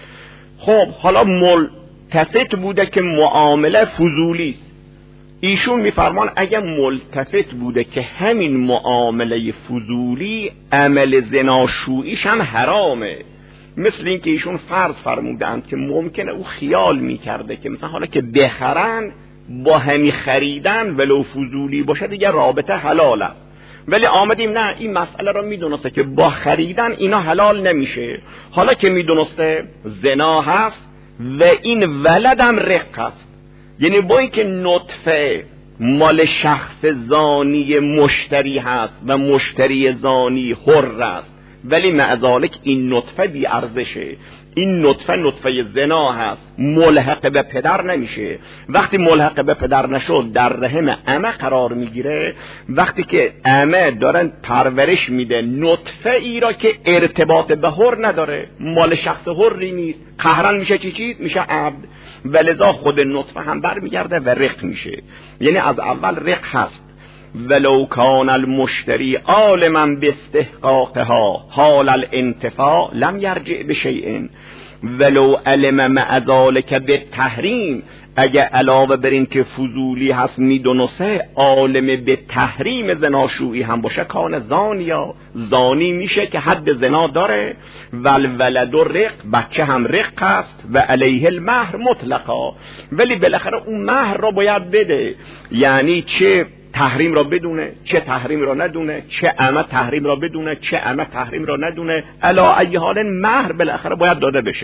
خب حالا ملتفت بوده که معامله فضولی است. ایشون میفرمان اگه ملتفت بوده که همین معامله فضولی عمل زناشوییش هم حرامه، مثل این که ایشون فرض فرمودند که ممکنه او خیال میکرده که مثلا حالا که بخرن با همی خریدن ولو فضولی باشه دیگه رابطه حلال است، ولی آمدیم نه، این مسئله رو میدونسته که با خریدن اینا حلال نمیشه. حالا که میدونسته زنا هست و این ولدم رق هست، یعنی با این که نطفه مال شخص زانی مشتری هست و مشتری زانی حر است، ولی مع ذالک این نطفه بی ارزشه، این نطفه زنا هست، ملحق به پدر نمیشه. وقتی ملحق به پدر نشد در رحم عمه قرار میگیره. وقتی که عمه دارن پرورش میده نطفه ای را که ارتباط به حر نداره، مال شخص حری نیست، قهرن میشه چیز میشه عبد، ولذا خود نطفه هم برمیگرده و رق میشه. یعنی از اول رق هست. ولو کان المشتری عالما باستحقاقها حال الانتفاع لم یرجع بشیء ولو علم مع ذلك بالتحریم، اگه علاوه بر این که فضولی هست میدونسه عالم به تحریم زناشویی هم باشه، کان زانیا، زانی میشه که حد زنا داره. والولد رق، بچه هم رق است و علیه المهر مطلقا، ولی بالاخره اون مهر را باید بده. یعنی چه تحریم را بدونه، چه تحریم را ندونه، چه عمه تحریم را بدونه، چه عمه تحریم را ندونه، علا ای حال مهر بالاخره باید داده بشه.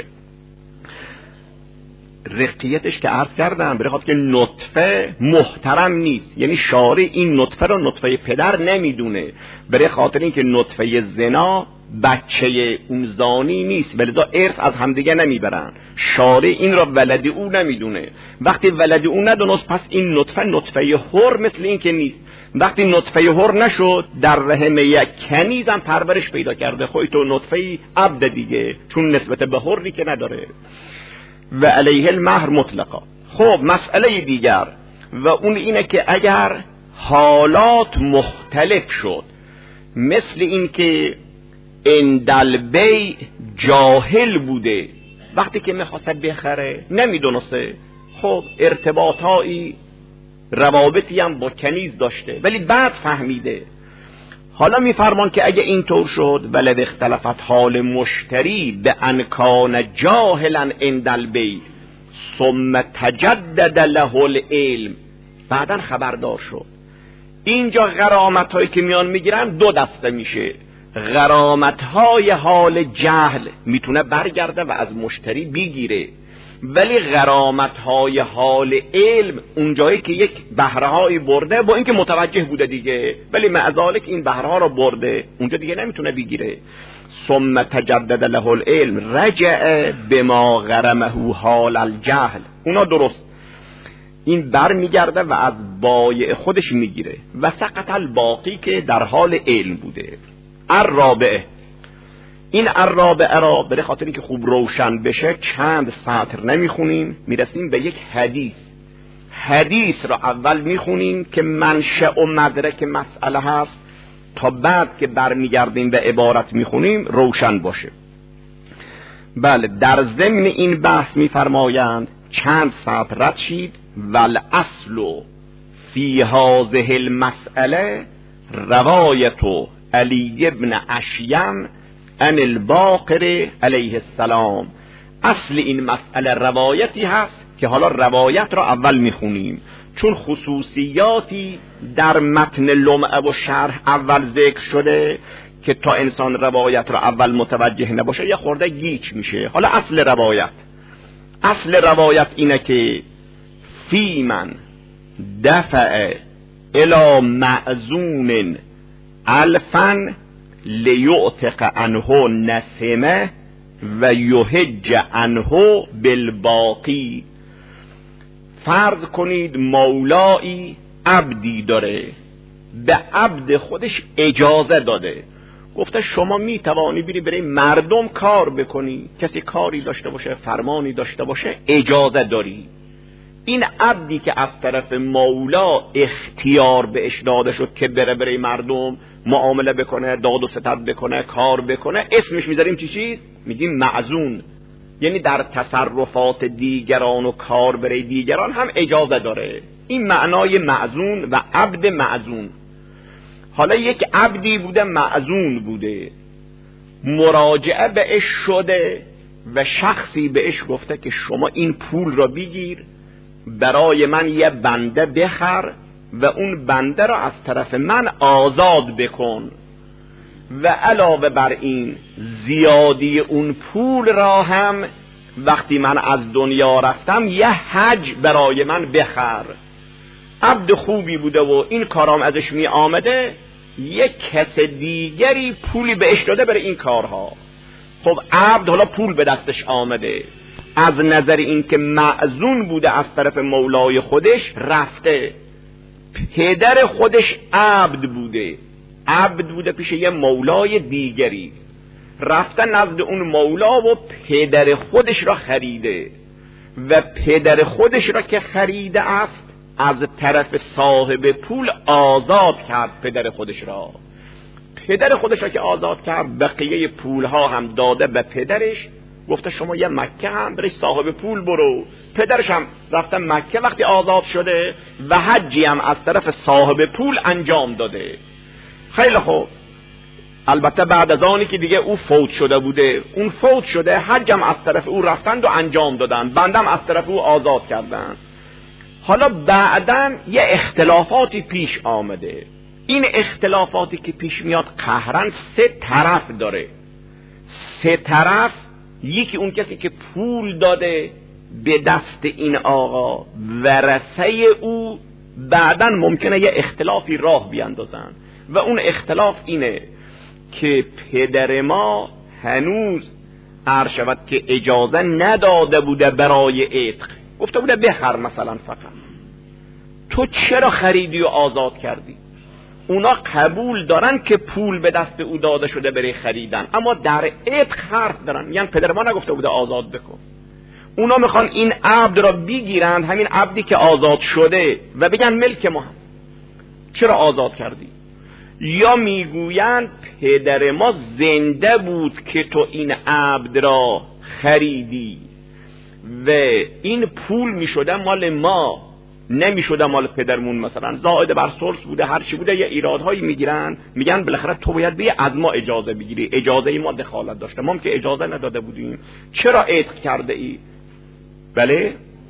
رقیتش که عرض کردم برای خاطر که نطفه محترم نیست، یعنی شارع این نطفه را نطفه پدر نمیدونه، برای خاطر این که نطفه زنا بچه اون زانی نیست، ولذا ارث از همدیگه نمیبرن. شارع این را ولد او نمیدونه. وقتی ولد او ندونست، پس این نطفه حر مثل این که نیست. وقتی نطفه حر نشد، در رحم یک کنیز هم پرورش پیدا کرده، خودی تو نطفه عبد دیگه، چون نسبت به حری که نداره. و علیه المهر مطلقا. خب مسئله دیگر و اون اینه که اگر حالات مختلف شد، مثل این که اندل بی جاهل بوده، وقتی که میخواسته بخره نمیدونسته، خب ارتباطایی روابطی هم با کنیز داشته ولی بعد فهمیده. حالا میفرمان که اگه اینطور شد ولد اختلفت حال مشتری به انکان جاهلا اندل بی ثم تجدد له العلم، بعدن خبردار شد. اینجا غرامت هایی که میان میگیرن دو دسته میشه. غرامت های حال جهل میتونه برگرده و از مشتری بگیره، ولی غرامت های حال علم اونجایی که یک بهره های برده با اینکه متوجه بوده دیگه، ولی مع ذلک این بهره ها رو برده، اونجا دیگه نمیتونه بگیره. ثم تجدد له العلم رجع بما غرمه حال الجهل، اونا درست، این بر میگرده و از بایع خودش میگیره. و سقط الباقی که در حال علم بوده. الرابعه، این الرابعه را برای خاطر اینکه خوب روشن بشه چند سطر نمیخونیم، میرسیم به یک حدیث را اول میخونیم که منشأ و مدرک مسئله هست، تا بعد که برمیگردیم به عبارت میخونیم روشن باشه. بله، در ضمن این بحث میفرمایند چند سطر رد شید. والاصل فی هذه المسئله روایت علی ابن اشیم عن الباقر علیه السلام. اصل این مسئله روایتی هست که حالا روایت را اول میخونیم، چون خصوصیاتی در متن لمعه و شرح اول ذکر شده که تا انسان روایت را اول متوجه نباشه یه خورده گیج میشه. حالا اصل روایت اینه که فی من دفع الی معزون الفا لیعتق عنه نسمه و یحج عنه بالباقی. فرض کنید مولایی عبدی داره، به عبد خودش اجازه داده، گفته شما می توانی بری برای مردم کار بکنی، کسی کاری داشته باشه، فرمانی داشته باشه، اجازه داری. این عبدی که از طرف مولا اختیار بهش داده شد که بره برای مردم معامله بکنه، داد و ستد بکنه، کار بکنه، اسمش میذاریم چی؟ میگیم معزون. یعنی در تصرفات دیگران و کار برای دیگران هم اجازه داره. این معنای معزون و عبد معزون. حالا یک عبدی بوده معزون بوده، مراجعه بهش شده و شخصی بهش گفته که شما این پول را بگیر، برای من یه بنده بخر و اون بنده را از طرف من آزاد بکن و علاوه بر این زیادی اون پول را هم وقتی من از دنیا رفتم یه حج برای من بخر. عبد خوبی بوده و این کارام ازش می آمده، یک کس دیگری پولی بهش داده برای این کارها. خب عبد حالا پول به دستش آمده، از نظر این که معزون بوده از طرف مولای خودش رفته، پدر خودش عبد بوده پیش یه مولای دیگری، رفته نزد اون مولا و پدر خودش را خریده و پدر خودش را که خریده است از طرف صاحب پول آزاد کرد. پدر خودش را که آزاد کرد، بقیه پولها هم داده به پدرش، گفته شما یه مکه هم برای صاحب پول برو. پدرش هم رفته مکه وقتی آزاد شده و حجی هم از طرف صاحب پول انجام داده. خیلی خوب، البته بعد از آنی که دیگه او فوت شده بوده، اون فوت شده، حج هم از طرف او رفتند و انجام دادن، بندم از طرف او آزاد کردن. حالا بعداً یه اختلافاتی پیش آمده. این اختلافاتی که پیش میاد قهرن 3 طرف داره. 3 طرف، یکی اون کسی که پول داده به دست این آقا، ورثه او، بعداً ممکنه یه اختلافی راه بیاندازن و اون اختلاف اینه که پدر ما هنوز عرشبت که اجازه نداده بوده برای عتق، گفته بوده بخر مثلا، فقط تو چرا خریدی و آزاد کردی؟ اونا قبول دارن که پول به دست او داده شده برای خریدن، اما در عتق حرف دارن، میگن پدر ما نگفته بوده آزاد بکن. اونا میخوان این عبد را بگیرن، همین عبدی که آزاد شده، و بگن ملک ما هست، چرا آزاد کردی؟ یا میگوین پدر ما زنده بود که تو این عبد را خریدی و این پول میشده مال ما، نمیشده مال پدرمون، مثلا زائد بر ثلث بوده، هر چی بوده، یه ایرادهایی میگیرن، میگن بالاخره تو باید بیا از ما اجازه بگیری، اجازه ما دخالت داشته، ما که اجازه نداده بودیم، چرا عتق کرده ای؟ بله؟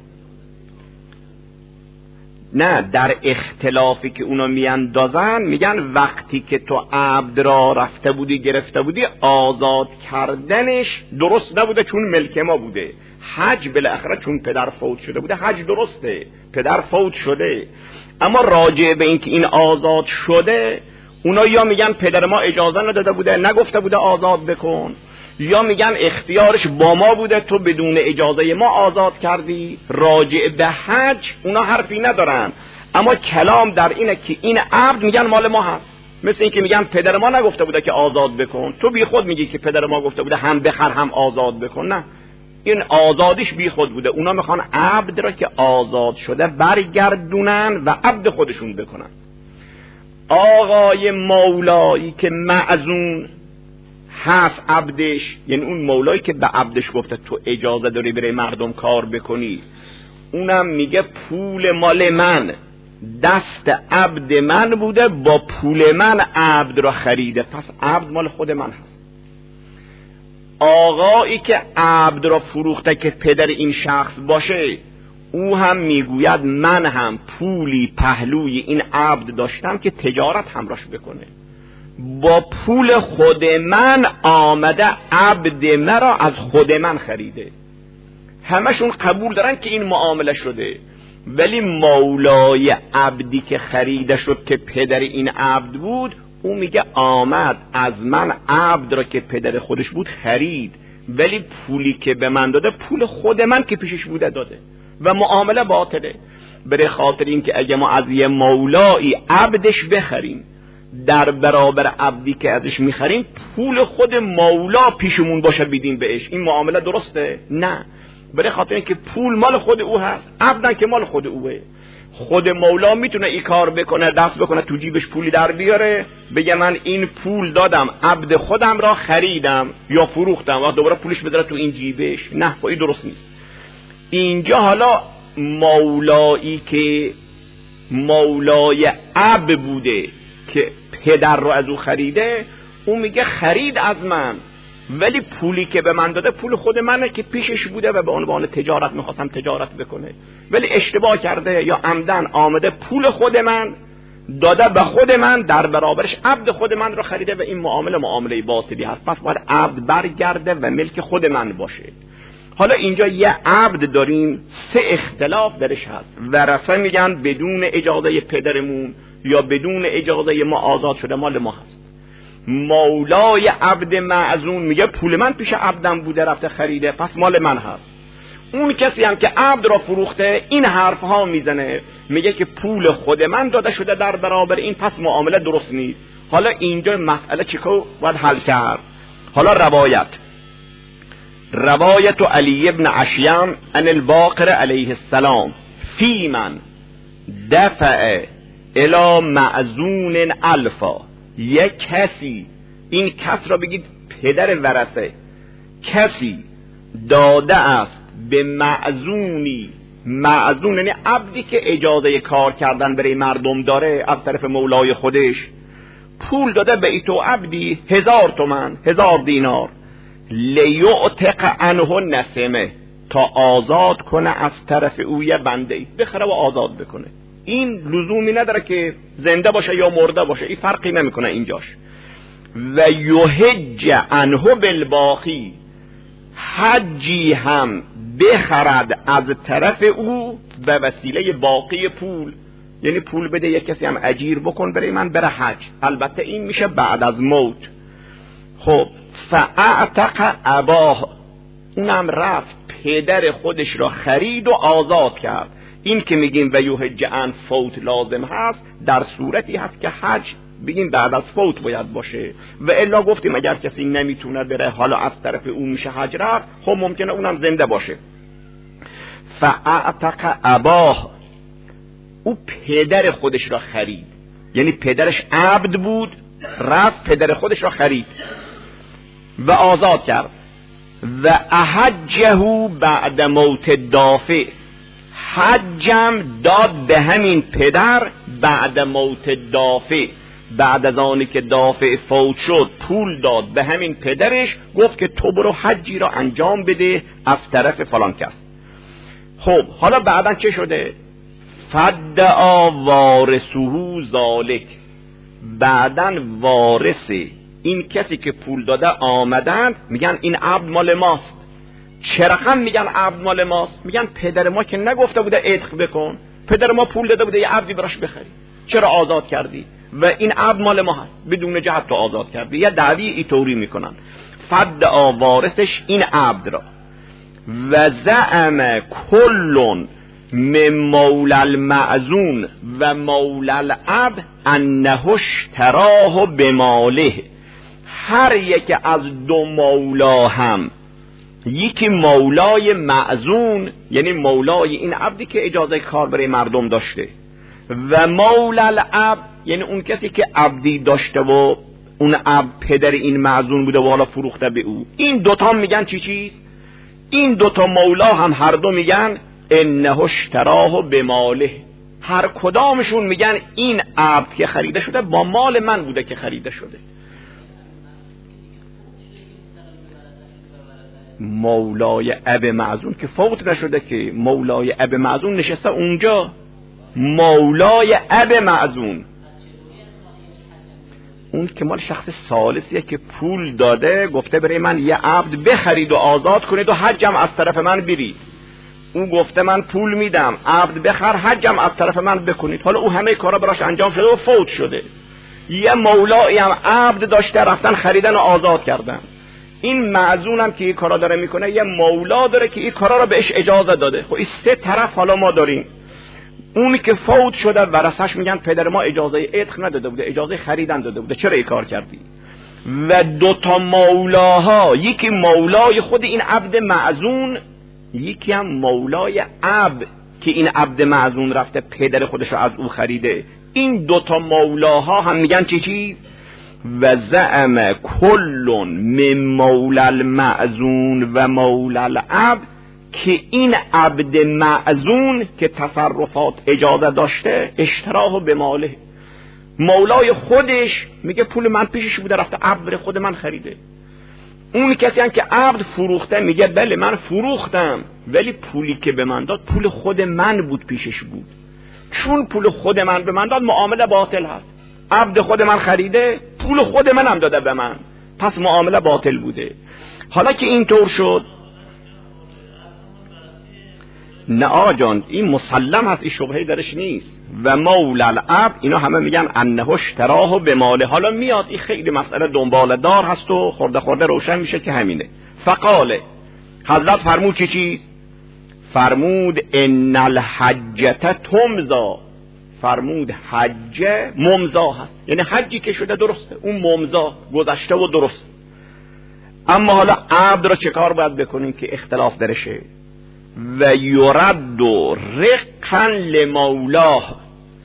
نه، در اختلافی که اونا میاندازن میگن وقتی که تو عبد را رفته بودی گرفته بودی، آزاد کردنش درست نبوده چون ملک ما بوده. حج بالاخره چون پدر فوت شده بوده، حج درسته، پدر فوت شده، اما راجع به این که این آزاد شده، اونا یا میگن پدر ما اجازه نداده بوده، نگفته بوده آزاد بکن، یا میگن اختیارش با ما بوده، تو بدون اجازه ما آزاد کردی. راجع به حج اونا حرفی ندارن، اما کلام در اینه که این عبد میگن مال ما هست. مثل این که میگن پدر ما نگفته بوده که آزاد بکن، تو بی خود میگی که پدر ما گفته بوده هم بخر هم آزاد بکن. نه، این آزادیش بی خود بوده. اونا میخوان عبد را که آزاد شده برگردونن و عبد خودشون بکنن. آقای مولایی که معزون هست عبدش، یعنی اون مولایی که به عبدش گفته تو اجازه داری برای مردم کار بکنی، اونم میگه پول مال من دست عبد من بوده، با پول من عبد را خریده، پس عبد مال خود من هست. آقایی که عبد را فروخته که پدر این شخص باشه، او هم میگوید من هم پولی پهلوی این عبد داشتم که تجارت همراش بکنه، با پول خود من آمده عبد مرا از خود من خریده. همشون قبول دارن که این معامله شده. ولی مولای عبدی که خریده شد که پدر این عبد بود، او میگه آمد از من عبد را که پدر خودش بود خرید، ولی پولی که به من داده پول خود من که پیشش بوده داده و معامله باطله. برای خاطر این که اگه ما از یه مولایی عبدش بخریم در برابر عبدی که ازش میخریم پول خود مولا پیشمون باشه بدیم بهش، این معامله درسته؟ نه. برای خاطر این که پول مال خود او هست، عبدن که مال خود اوه. خود مولا میتونه این کار بکنه، دست بکنه تو جیبش پولی در بیاره، بگه من این پول دادم عبد خودم را خریدم یا فروختم و دوباره پولش بذاره تو این جیبش. نه، این درست نیست. اینجا حالا مولایی که مولای عبد بوده که پدر رو از او خریده، اون میگه خرید از من، ولی پولی که به من داده پول خود منه که پیشش بوده و به عنوان تجارت میخواستم تجارت بکنه، ولی اشتباه کرده یا عمدن آمده پول خود من داده به خود من، در برابرش عبد خود من رو خریده و این معامله باطلی هست. پس باید عبد برگرده و ملک خود من باشه. حالا اینجا یه عبد داریم، سه اختلاف درش هست. ورثه میگن بدون اجازه پدرمون یا بدون اجازه ما آزاد شده مال ما هست. مولای عبد معزون میگه پول من پیش عبدم بوده رفته خریده پس مال من هست. اون کسی هم که عبد را فروخته این حرف ها میزنه، میگه که پول خود من داده شده در برابر این، پس معامله درست نیست. حالا اینجا مسئله چیکار باید حل کرد؟ حالا روایت علی ابن عشیم عن الباقر علیه السلام فی من دفع الى معزون الفا. یک کسی، این کس را بگید پدر ورثه، کسی داده است به معزونی، معزون یعنی عبدی که اجازه کار کردن برای مردم داره از طرف مولای خودش، پول داده به ایتو عبدی 1000 تومان 1000 دینار، لیعتق عنه نسمه، تا آزاد کنه از طرف او یه بنده بخره و آزاد بکنه. این لزومی نداره که زنده باشه یا مرده باشه، این فرقی نمیکنه اینجاش. و یحج عنه بالباقی، حجی هم بخرد از طرف او به وسیله باقی پول، یعنی پول بده یک کسی هم اجیر بکن برای من بره حج، البته این میشه بعد از موت. خب فاعتق اباه، اونم رفت پدر خودش را خرید و آزاد کرد. این که میگیم و یحج عن فوت لازم هست در صورتی هست که حج بگیم بعد از فوت باید باشه، و الا گفتیم اگر کسی نمیتونه بره حالا از طرف اون میشه حج رفت، خب ممکنه اونم زنده باشه. فاعتق اباه، او پدر خودش را خرید، یعنی پدرش عبد بود رفت پدر خودش را خرید و آزاد کرد. و احجه بعد موت دافع، حجم داد به همین پدر بعد موت دافع، بعد از آنی که دافع فوت شد پول داد به همین پدرش، گفت که تو برو حجی را انجام بده از طرف فلان کس. خب حالا بعدا چه شده؟ فدعا وارثه ذالک، بعدا وارث این کسی که پول داده آمدند میگن این عبد مال ماست. چه رقم میگن عبد مال ماست؟ میگن پدر ما که نگفته بوده عتق بکن، پدر ما پول داده بوده یه عبدی براش بخری، چرا آزاد کردی؟ و این عبد مال ما هست، بدون جهت تو آزاد کردی. یه دعوی ایطوری میکنن. فدعا وارثش این عبد را. و زعم کل من مولا المعزون و مولا العبد انه اشتراه بماله، هر یک از دو مولا هم، یکی مولای معزون یعنی مولای این عبدی که اجازه کار برای مردم داشته، و مولا العبد یعنی اون کسی که عبدی داشته و اون عبد پدر این معزون بوده و حالا فروخته به او. این دوتا میگن چیز؟ این دوتا مولا هم هر دو میگن انه اشتراه بماله، هر کدامشون میگن این عبد که خریده شده با مال من بوده که خریده شده. مولای اب معزون که فوت نشده که، مولای اب معزون نشسته اونجا. مولای اب معزون اون که مال شخص ثالثیه که پول داده گفته برای من یه عبد بخرید و آزاد کنید و حجم از طرف من برید. او گفته من پول میدم، عبد بخر، حجم از طرف من بکنید. حالا او همه کارا براش انجام شده و فوت شده. یه مولایی هم عبد داشته، رفتن خریدن و آزاد کردن. این معزون هم که این کارا داره میکنه یه مولا داره که این کارا رو بهش اجازه داده. خب این سه طرف حالا ما داریم. اونی که فوت شده ورثش میگن پدر ما اجازه عتق نداده بوده، اجازه خریدن داده بوده، چرا این کار کردی؟ و دوتا مولاها، یکی مولای خود این عبد معزون، یکی هم مولای عبد که این عبد معزون رفته پدر خودش رو از او خریده. این دوتا مولاها هم میگن چه چیز؟ و زعم کل من مولا المعزون و مولا العبد، که این عبد معزون که تصرفات اجازه داشته اشتراه به ماله، مولای خودش میگه پول من پیشش بوده رفته عبد خود من خریده. اون کسی هم که عبد فروخته میگه بله من فروختم ولی پولی که به من داد پول خود من بود، پیشش بود. چون پول خود من به من داد معامله باطل هست. عبد خود من خریده، پول خود من هم داده به من، پس معامله باطل بوده. حالا که اینطور شد، نه آجان این مسلم هست، این شبهی درش نیست. و مولا العبد اینا همه میگن انه اشتراه به ماله. حالا میاد این خیلی مسئله دنبال دار هست و خورده خورده روشن میشه که همینه. فقاله حضرت فرمود چه چیز؟ فرمود ان الحجة تمضی. فرمود حجه ممضا هست، یعنی حجی که شده درسته، اون ممضا گذشته و درست. اما حالا عبد را چه کار باید بکنیم که اختلاف درشه؟ و یرد رقا لمولاه،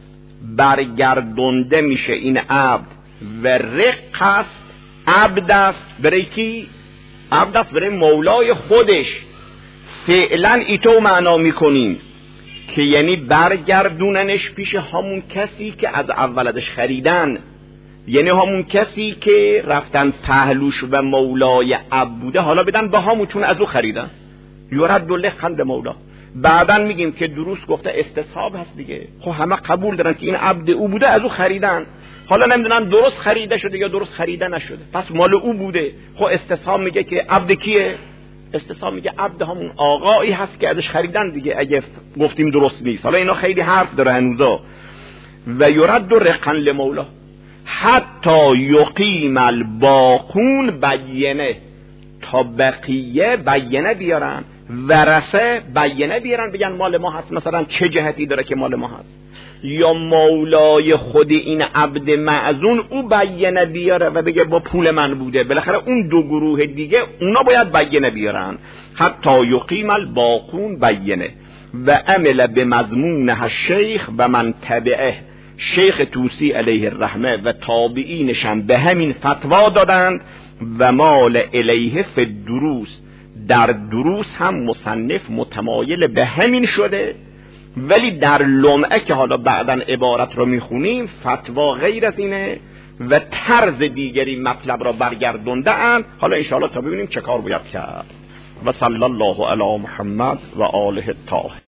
برگردونده میشه این عبد. و رق است، عبد است برای کی؟ عبد است برای مولای خودش. فعلا ایتو معنا میکنیم که یعنی برگردوننش پیش همون کسی که از اولش خریدن، یعنی همون کسی که رفتن پهلوش و مولای عبد بوده حالا بدن به همون، چون از او خریدن. یرد لقا مولا. بعداً میگیم که دروس گفته استصحاب هست دیگه. خب همه قبول دارن که این عبد او بوده، از او خریدن، حالا نمیدونن درست خریده شده یا درست خریده نشده، پس مال او بوده. خب استصحاب میگه که عبد کیه؟ استصحاب میگه عبد همون آقایی هست که ازش خریدن دیگه، اگه گفتیم درست نیست. حالا اینا خیلی حرف داره هنوزا. و یرد رقا لمولا حتی یقیم الباقون بینه، تا بقیه بینه بیارن، ورثه بینه بیارن، بگن مال ما هست، مثلا چه جهتی داره که مال ما هست. یا مولای خود این عبد معزون او بینه بیاره و بگه با پول من بوده. بالاخره اون دو گروه دیگه اونا باید بینه بیارن. حتی یقیم الباقون بینه و عمل به مضمونها الشیخ و من تبعه. شیخ طوسی علیه الرحمه و تابعینشان به همین فتوا دادند. و مال الیه فی الدروس، در دروس هم مصنف متمایل به همین شده، ولی در لمعه که حالا بعداً عبارت رو میخونیم فتوا غیر از اینه و طرز دیگری مطلب را برگردونده اند. حالا انشاءالله تا ببینیم چه کار باید کرد. و صلی الله علی محمد و آله الطاهرین.